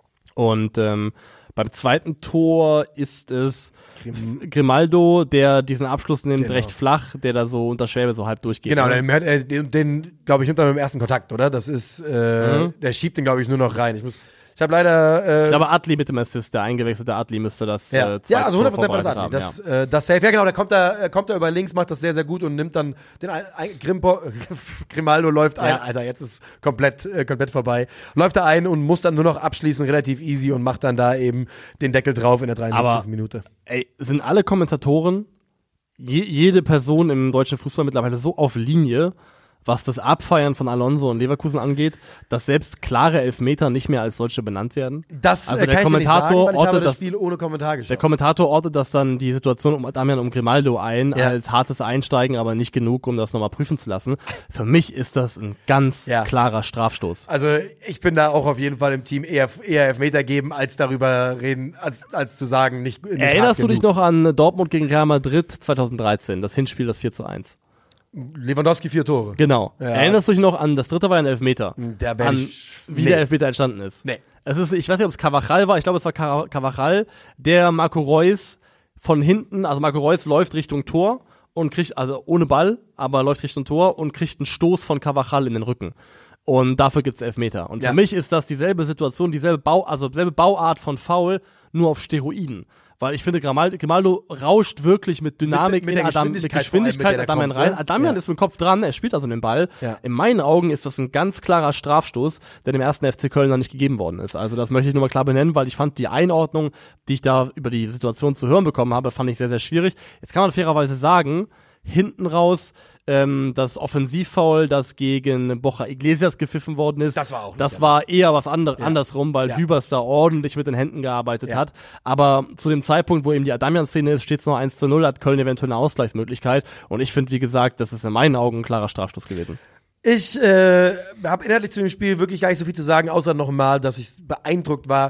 Und ähm, beim zweiten Tor ist es Grim- Grimaldo, der diesen Abschluss nimmt, Genau. recht flach, der da so unter Schwäbe so halb durchgeht. Genau, ne? den, äh, den, den glaube ich, nimmt er mit dem ersten Kontakt, oder? Das ist, äh, Mhm. der schiebt den, glaube ich, nur noch rein. Ich muss, ich habe leider, äh, Ich glaube, Adli mit dem Assist, der eingewechselte Adli müsste das ja, äh, zweite ja, also hundert Tor Prozent war das vorbereitet Adli. haben, Das, äh, das Safe, ja genau, der kommt da, äh, kommt da über links, macht das sehr, sehr gut und nimmt dann den ein, ein, Grimpo, Grimaldo läuft ein, Ja. Alter, jetzt ist komplett, äh, komplett vorbei. Läuft da ein und muss dann nur noch abschließen, relativ easy und macht dann da eben den Deckel drauf in der dreiundsiebzigsten Aber- Minute. Ey, sind alle Kommentatoren, je, jede Person im deutschen Fußball mittlerweile so auf Linie, was das Abfeiern von Alonso und Leverkusen angeht, dass selbst klare Elfmeter nicht mehr als solche benannt werden. Das Also äh, der kann ich dir nicht sagen, Kommentator weil ich habe ortet das das- Spiel ohne Kommentar geschaut. Der Kommentator ordnet das dann die Situation um Damian um Grimaldo ein, Ja. als hartes Einsteigen, aber nicht genug, um das nochmal prüfen zu lassen. Für mich ist das ein ganz Ja. klarer Strafstoß. Also ich bin da auch auf jeden Fall im Team eher, eher Elfmeter geben, als darüber reden, als, als zu sagen, nicht, nicht Erinnerst du hart dich genug. noch an Dortmund gegen Real Madrid zweitausenddreizehn, das Hinspiel, das vier zu eins? Lewandowski vier Tore. Genau. Ja. Erinnerst du dich noch an, das dritte war ein Elfmeter? Der wär An, ich- wie nee. der Elfmeter entstanden ist. Nee. Es ist, ich weiß nicht, ob es Cavachal war, ich glaube, es war Ca- Cavachal, der Marco Reus von hinten, also Marco Reus läuft Richtung Tor und kriegt, also ohne Ball, aber läuft Richtung Tor und kriegt einen Stoß von Cavachal in den Rücken. Und dafür gibt's Elfmeter. Und Ja. für mich ist das dieselbe Situation, dieselbe Bau, also dieselbe Bauart von Foul, nur auf Steroiden. Weil ich finde, Grimaldo, Grimaldo rauscht wirklich mit Dynamik Mit- mit in der Adam, mit Geschwindigkeit vor allem, mit Geschwindigkeit der der Adamian kommt, rein. ne? Adamian Ja. ist mit dem Kopf dran, er spielt also den Ball. Ja. In meinen Augen ist das ein ganz klarer Strafstoß, der dem ersten F C Köln noch nicht gegeben worden ist. Also das möchte ich nur mal klar benennen, weil ich fand die Einordnung, die ich da über die Situation zu hören bekommen habe, fand ich sehr, sehr schwierig. Jetzt kann man fairerweise sagen, hinten raus, ähm, das Offensivfoul, das gegen Borja Iglesias gepfiffen worden ist, Das war auch nicht das anders. war eher was ander Ja. andersrum, weil Ja. Hübers da ordentlich mit den Händen gearbeitet Ja. hat. Aber zu dem Zeitpunkt, wo eben die Adamian-Szene ist, steht es noch eins zu null, hat Köln eventuell eine Ausgleichsmöglichkeit. Und ich finde, wie gesagt, das ist in meinen Augen ein klarer Strafstoß gewesen. Ich äh, habe inhaltlich zu dem Spiel wirklich gar nicht so viel zu sagen, außer nochmal, dass ich beeindruckt war,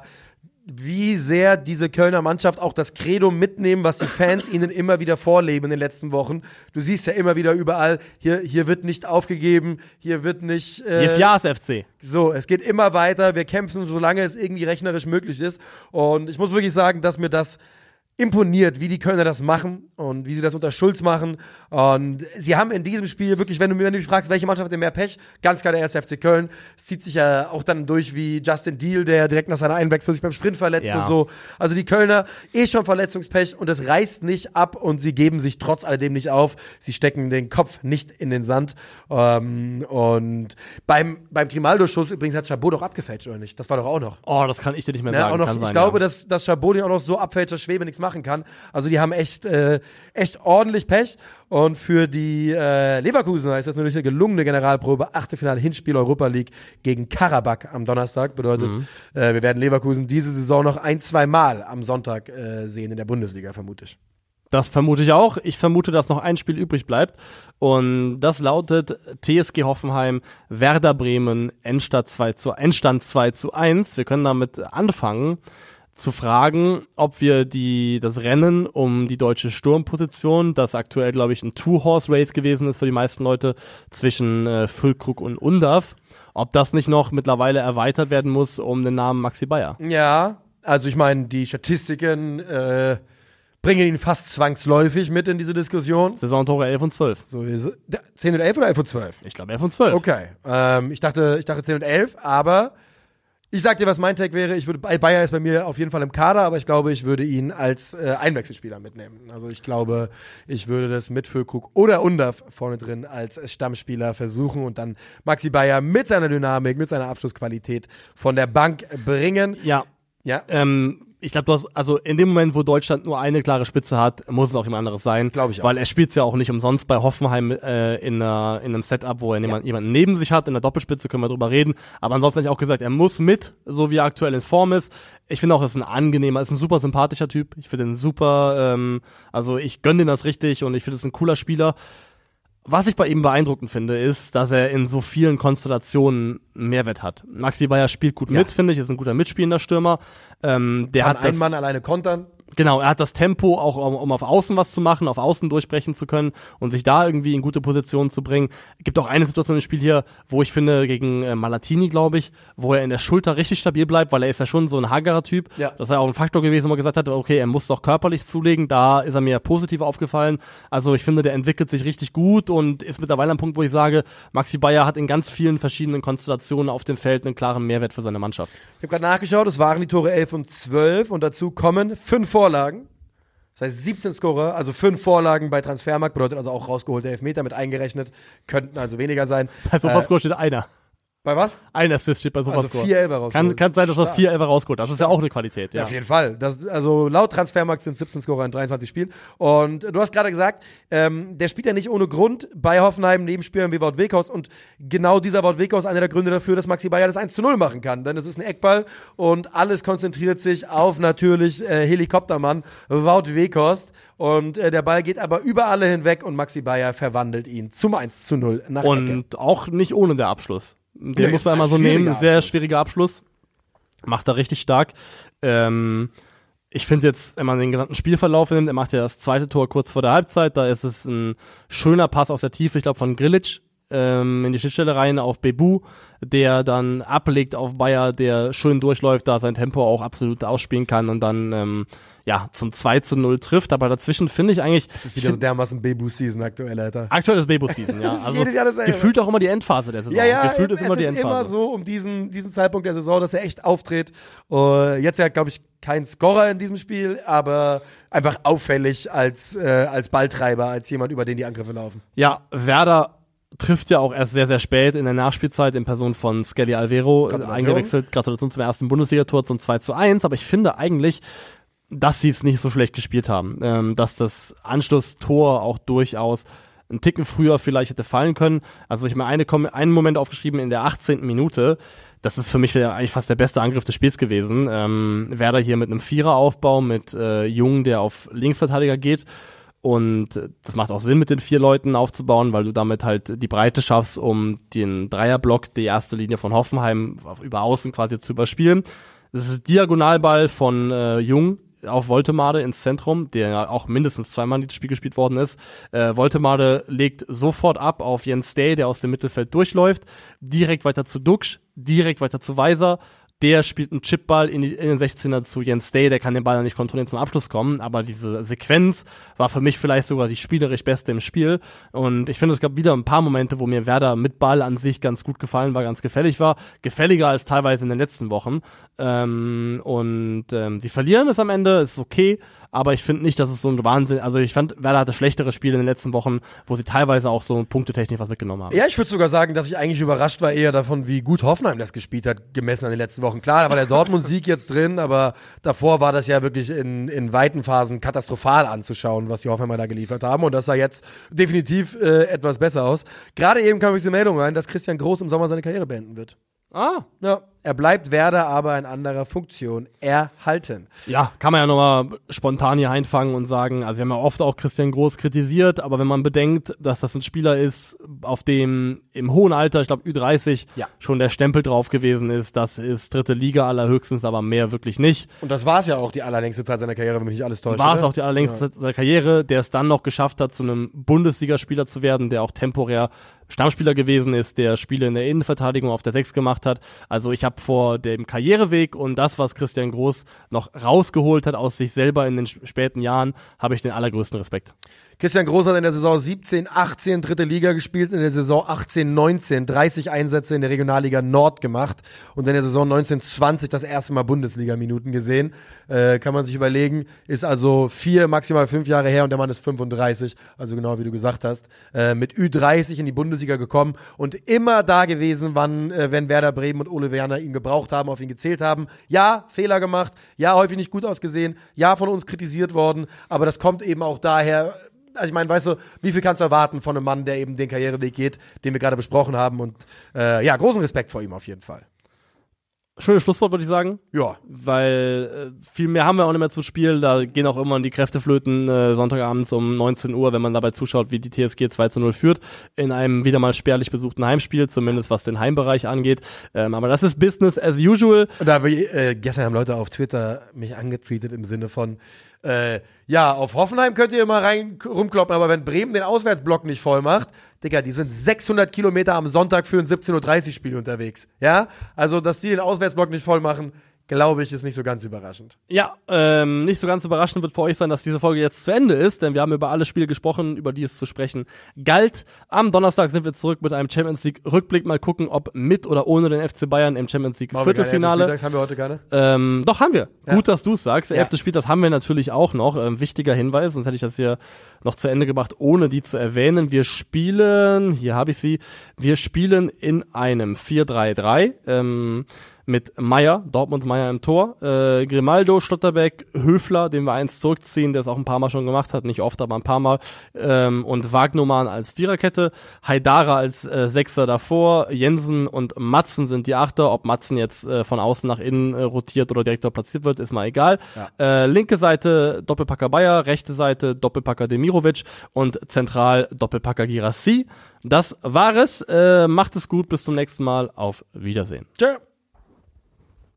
wie sehr diese Kölner Mannschaft auch das Credo mitnehmen, was die Fans ihnen immer wieder vorleben in den letzten Wochen. Du siehst ja immer wieder überall, hier, hier wird nicht aufgegeben, hier wird nicht äh, Jetzt Jahres F C. so, es geht immer weiter, wir kämpfen, solange es irgendwie rechnerisch möglich ist. Und ich muss wirklich sagen, dass mir das imponiert, wie die Kölner das machen und wie sie das unter Schulz machen. Und sie haben in diesem Spiel wirklich, wenn du, wenn du mich fragst, welche Mannschaft hat denn mehr Pech, ganz klar der erste F C Köln. Es zieht sich ja auch dann durch wie Justin Deal, der direkt nach seiner Einwechslung sich beim Sprint verletzt Ja. und so. Also die Kölner eh schon Verletzungspech und es reißt nicht ab und sie geben sich trotz alledem nicht auf. Sie stecken den Kopf nicht in den Sand. Ähm, und beim, beim Grimaldo-Schuss übrigens hat Chabot doch abgefälscht, oder nicht? Das war doch auch noch. Oh, das kann ich dir nicht mehr Ne, sagen. auch noch, kann ich sein, glaube, ja. dass, dass Chabot den auch noch so abfällt, dass Schwebe nichts machen kann. Also die haben echt, äh, echt ordentlich Pech. Und für die äh, Leverkusener ist das natürlich eine gelungene Generalprobe. Achtelfinale Hinspiel Europa League gegen Karabakh am Donnerstag. Bedeutet, Mhm. äh, wir werden Leverkusen diese Saison noch ein, zwei Mal am Sonntag äh, sehen in der Bundesliga, vermute ich. Das vermute ich auch. Ich vermute, dass noch ein Spiel übrig bleibt. Und das lautet T S G Hoffenheim, Werder Bremen, Endstand zwei zu, Endstand zwei zu eins. Wir können damit anfangen. zu fragen, ob wir die das Rennen um die deutsche Sturmposition, das aktuell, glaube ich, ein Two-Horse-Race gewesen ist für die meisten Leute, zwischen äh, Füllkrug und Undav, ob das nicht noch mittlerweile erweitert werden muss um den Namen Maxi Bayer. Ja, also ich meine, die Statistiken äh, bringen ihn fast zwangsläufig mit in diese Diskussion. Saisontore elf und zwölf. So ist es. zehn und elf oder elf und zwölf? Ich glaube elf und zwölf. Okay, ähm, ich dachte, ich dachte zehn und elf, aber ich sag dir, was mein Tag wäre. Ich würde, Bayer ist bei mir auf jeden Fall im Kader, aber ich glaube, ich würde ihn als äh, Einwechselspieler mitnehmen. Also ich glaube, ich würde das mit Füllkrug oder Undav vorne drin als Stammspieler versuchen und dann Maxi Bayer mit seiner Dynamik, mit seiner Abschlussqualität von der Bank bringen. Ja. Ja. Ähm, ich glaube, du hast, also in dem Moment, wo Deutschland nur eine klare Spitze hat, muss es auch jemand anderes sein. Glaube ich auch. Weil er spielt ja auch nicht umsonst bei Hoffenheim äh, in, einer, in einem Setup, wo er ja. jemand, jemanden neben sich hat. In der Doppelspitze können wir drüber reden. Aber ansonsten habe ich auch gesagt, er muss mit, so wie er aktuell in Form ist. Ich finde auch, er ist ein angenehmer, ist ein super sympathischer Typ. Ich finde ihn super, ähm, also ich gönne ihm das richtig und ich finde, es ein cooler Spieler. Was ich bei ihm beeindruckend finde, ist, dass er in so vielen Konstellationen einen Mehrwert hat. Maxi Bayer spielt gut ja. mit, finde ich, ist ein guter mitspielender Stürmer. Ähm, der Kann hat einen das, Mann alleine kontern. Genau, er hat das Tempo auch, um, um auf Außen was zu machen, auf Außen durchbrechen zu können und sich da irgendwie in gute Positionen zu bringen. Es gibt auch eine Situation im Spiel hier, wo ich finde, gegen äh, Malatini, glaube ich, wo er in der Schulter richtig stabil bleibt, weil er ist ja schon so ein hagerer Typ. Ja. Das ist ja auch ein Faktor gewesen, wo er gesagt hat, okay, er muss doch körperlich zulegen, da ist er mir positiv aufgefallen. Also ich finde, der entwickelt sich richtig gut und ist mittlerweile am Punkt, wo ich sage, Maxi Bayer hat in ganz vielen verschiedenen Konstellationen auf dem Feld einen klaren Mehrwert für seine Mannschaft. Ich habe gerade nachgeschaut, es waren die Tore elf und zwölf und dazu kommen fünf Vorlagen. Das heißt siebzehn Scorer, also fünf Vorlagen bei Transfermarkt, bedeutet also auch rausgeholte Elfmeter mit eingerechnet, könnten also weniger sein. Bei Sofascore äh, steht einer. Bei was? Ein Assist steht bei Sofascore. Also vier Elfer rausgeholt. Kann, kann sein, dass er Stark. vier Elfer rausgeholt. Das ist ja auch eine Qualität. Ja, Ja, auf jeden Fall. Das, also laut Transfermarkt sind siebzehn Scorer in dreiundzwanzig Spielen. Und du hast gerade gesagt, ähm, der spielt ja nicht ohne Grund bei Hoffenheim neben Spielern wie Wout Weghorst. Und genau dieser Wout Weghorst ist einer der Gründe dafür, dass Maxi Bayer das eins zu null machen kann. Denn es ist ein Eckball und alles konzentriert sich auf natürlich äh, Helikoptermann Wout Weghorst. Und äh, der Ball geht aber über alle hinweg und Maxi Bayer verwandelt ihn zum eins zu null nach Und Ecke. auch nicht ohne der Abschluss. Den Nee, muss er einmal so schwieriger nehmen. Sehr Abschluss. schwieriger Abschluss. Macht er richtig stark. Ähm, ich finde jetzt, wenn man den gesamten Spielverlauf nimmt, er macht ja das zweite Tor kurz vor der Halbzeit. Da ist es ein schöner Pass aus der Tiefe, ich glaube von Grilic, ähm, in die Schnittstelle rein auf Bebu, der dann ablegt auf Bayer, der schön durchläuft, da sein Tempo auch absolut ausspielen kann und dann ähm, ja zum zwei zu null trifft. Aber dazwischen finde ich eigentlich... Das ist wieder so dermaßen Bebu-Season aktuell, Alter. Aktuell ist Bebo-Season, ja. Das ist Also jedes Jahr dasselbe. gefühlt auch immer die Endphase der Saison. Ja, ja, gefühlt ist es immer die ist Endphase. immer so um diesen, diesen Zeitpunkt der Saison, dass er echt auftritt. Uh, jetzt ja, glaube ich, kein Scorer in diesem Spiel, aber einfach auffällig als, äh, als Balltreiber, als jemand, über den die Angriffe laufen. Ja, Werder trifft ja auch erst sehr, sehr spät in der Nachspielzeit in Person von Skelly Alvero Gratulation. eingewechselt. Gratulation zum ersten Bundesligator, zum zwei zu eins. Aber ich finde eigentlich, dass sie es nicht so schlecht gespielt haben. Ähm, dass das Anschlusstor auch durchaus einen Ticken früher vielleicht hätte fallen können. Also ich habe mir eine, einen Moment aufgeschrieben in der achtzehnten Minute. Das ist für mich eigentlich fast der beste Angriff des Spiels gewesen. Ähm, Werder hier mit einem Viereraufbau, mit äh, Jung, der auf Linksverteidiger geht. Und das macht auch Sinn, mit den vier Leuten aufzubauen, weil du damit halt die Breite schaffst, um den Dreierblock, die erste Linie von Hoffenheim über außen quasi zu überspielen. Das ist ein Diagonalball von äh, Jung auf Woltemade ins Zentrum, der auch mindestens zweimal in das Spiel gespielt worden ist. Äh, Woltemade legt sofort ab auf Jens Day, der aus dem Mittelfeld durchläuft, direkt weiter zu Duxch, direkt weiter zu Weiser. Der spielt einen Chipball in, die, in den sechzehner zu Jens Day, der kann den Ball dann nicht kontrollieren zum Abschluss kommen, aber diese Sequenz war für mich vielleicht sogar die spielerisch beste im Spiel und ich finde, es gab wieder ein paar Momente, wo mir Werder mit Ball an sich ganz gut gefallen war, ganz gefällig war, gefälliger als teilweise in den letzten Wochen ähm, und ähm, sie verlieren es am Ende, ist okay, aber ich finde nicht, dass es so ein Wahnsinn, also ich fand, Werder hatte schlechtere Spiele in den letzten Wochen, wo sie teilweise auch so punktetechnisch was mitgenommen haben. Ja, ich würde sogar sagen, dass ich eigentlich überrascht war eher davon, wie gut Hoffenheim das gespielt hat, gemessen an den letzten Wochen. Klar, da war der Dortmund-Sieg jetzt drin, aber davor war das ja wirklich in, in weiten Phasen katastrophal anzuschauen, was die Hoffenheimer da geliefert haben. Und das sah jetzt definitiv äh, etwas besser aus. Gerade eben kam ich diese Meldung rein, dass Christian Groß im Sommer seine Karriere beenden wird. Ah, Ja, Er bleibt Werder aber in anderer Funktion erhalten. Ja, kann man ja nochmal spontan hier einfangen und sagen, also wir haben ja oft auch Christian Groß kritisiert, aber wenn man bedenkt, dass das ein Spieler ist, auf dem im hohen Alter, ich glaube Ü dreißig, ja. schon der Stempel drauf gewesen ist, das ist dritte Liga allerhöchstens, aber mehr wirklich nicht. Und das war es ja auch die allerlängste Zeit seiner Karriere, wenn mich nicht alles täuscht. War es auch die allerlängste ja. Zeit seiner Karriere, der es dann noch geschafft hat, zu einem Bundesligaspieler zu werden, der auch temporär Stammspieler gewesen ist, der Spiele in der Innenverteidigung auf der Sechs gemacht hat. Also ich habe vor dem Karriereweg und das, was Christian Groß noch rausgeholt hat aus sich selber in den späten Jahren, habe ich den allergrößten Respekt. Christian Groß hat in der Saison siebzehn achtzehn dritte Liga gespielt, in der Saison achtzehn neunzehn dreißig Einsätze in der Regionalliga Nord gemacht und in der Saison neunzehn zwanzig das erste Mal Bundesliga-Minuten gesehen. Äh, kann man sich überlegen, ist also vier, maximal fünf Jahre her und der Mann ist fünfunddreißig, also genau wie du gesagt hast, äh, mit Ü dreißig in die Bundesliga gekommen und immer da gewesen, wann, äh, wenn Werder Bremen und Ole Werner ihn gebraucht haben, auf ihn gezählt haben. Ja, Fehler gemacht, ja, häufig nicht gut ausgesehen, ja, von uns kritisiert worden, aber das kommt eben auch daher. Also ich meine, weißt du, wie viel kannst du erwarten von einem Mann, der eben den Karriereweg geht, den wir gerade besprochen haben und äh, ja, großen Respekt vor ihm auf jeden Fall. Schönes Schlusswort, würde ich sagen. Ja. Weil äh, viel mehr haben wir auch nicht mehr zu Spiel. Da gehen auch immer die Kräfte flöten, äh, Sonntagabends um neunzehn Uhr, wenn man dabei zuschaut, wie die T S G zwei zu null führt, in einem wieder mal spärlich besuchten Heimspiel, zumindest was den Heimbereich angeht. Ähm, aber das ist Business as usual. Und da äh, gestern haben Leute auf Twitter mich angetweetet im Sinne von, äh, ja, auf Hoffenheim könnt ihr immer rein rumkloppen, aber wenn Bremen den Auswärtsblock nicht voll macht, Digga, die sind sechshundert Kilometer am Sonntag für ein siebzehn Uhr dreißig Spiel unterwegs. Ja, also, dass die den Auswärtsblock nicht voll machen, glaube ich, ist nicht so ganz überraschend. Ja, ähm, nicht so ganz überraschend wird für euch sein, dass diese Folge jetzt zu Ende ist, denn wir haben über alle Spiele gesprochen, über die es zu sprechen galt. Am Donnerstag sind wir zurück mit einem Champions League Rückblick. Mal gucken, ob mit oder ohne den F C Bayern im Champions League Machen Viertelfinale. Wir haben wir heute keine? Ähm, doch, haben wir. Ja. Gut, dass du es sagst. Der ja. elfte Spieltag haben wir natürlich auch noch. Ähm, wichtiger Hinweis, sonst hätte ich das hier noch zu Ende gebracht, ohne die zu erwähnen. Wir spielen, hier habe ich sie, wir spielen in einem vier drei drei. Ähm, mit Meier, Dortmunds Meier im Tor, äh, Grimaldo, Schlotterbeck, Höfler, den wir eins zurückziehen, der es auch ein paar Mal schon gemacht hat, nicht oft, aber ein paar Mal, ähm, und Wagnumann als Viererkette, Haidara als äh, Sechser davor, Jensen und Matzen sind die Achter, ob Matzen jetzt äh, von außen nach innen äh, rotiert oder direkt dort platziert wird, ist mal egal. Ja. Äh, linke Seite Doppelpacker Bayer, rechte Seite Doppelpacker Demirovic und zentral Doppelpacker Girassi. Das war es, äh, macht es gut, bis zum nächsten Mal, auf Wiedersehen. Tschö.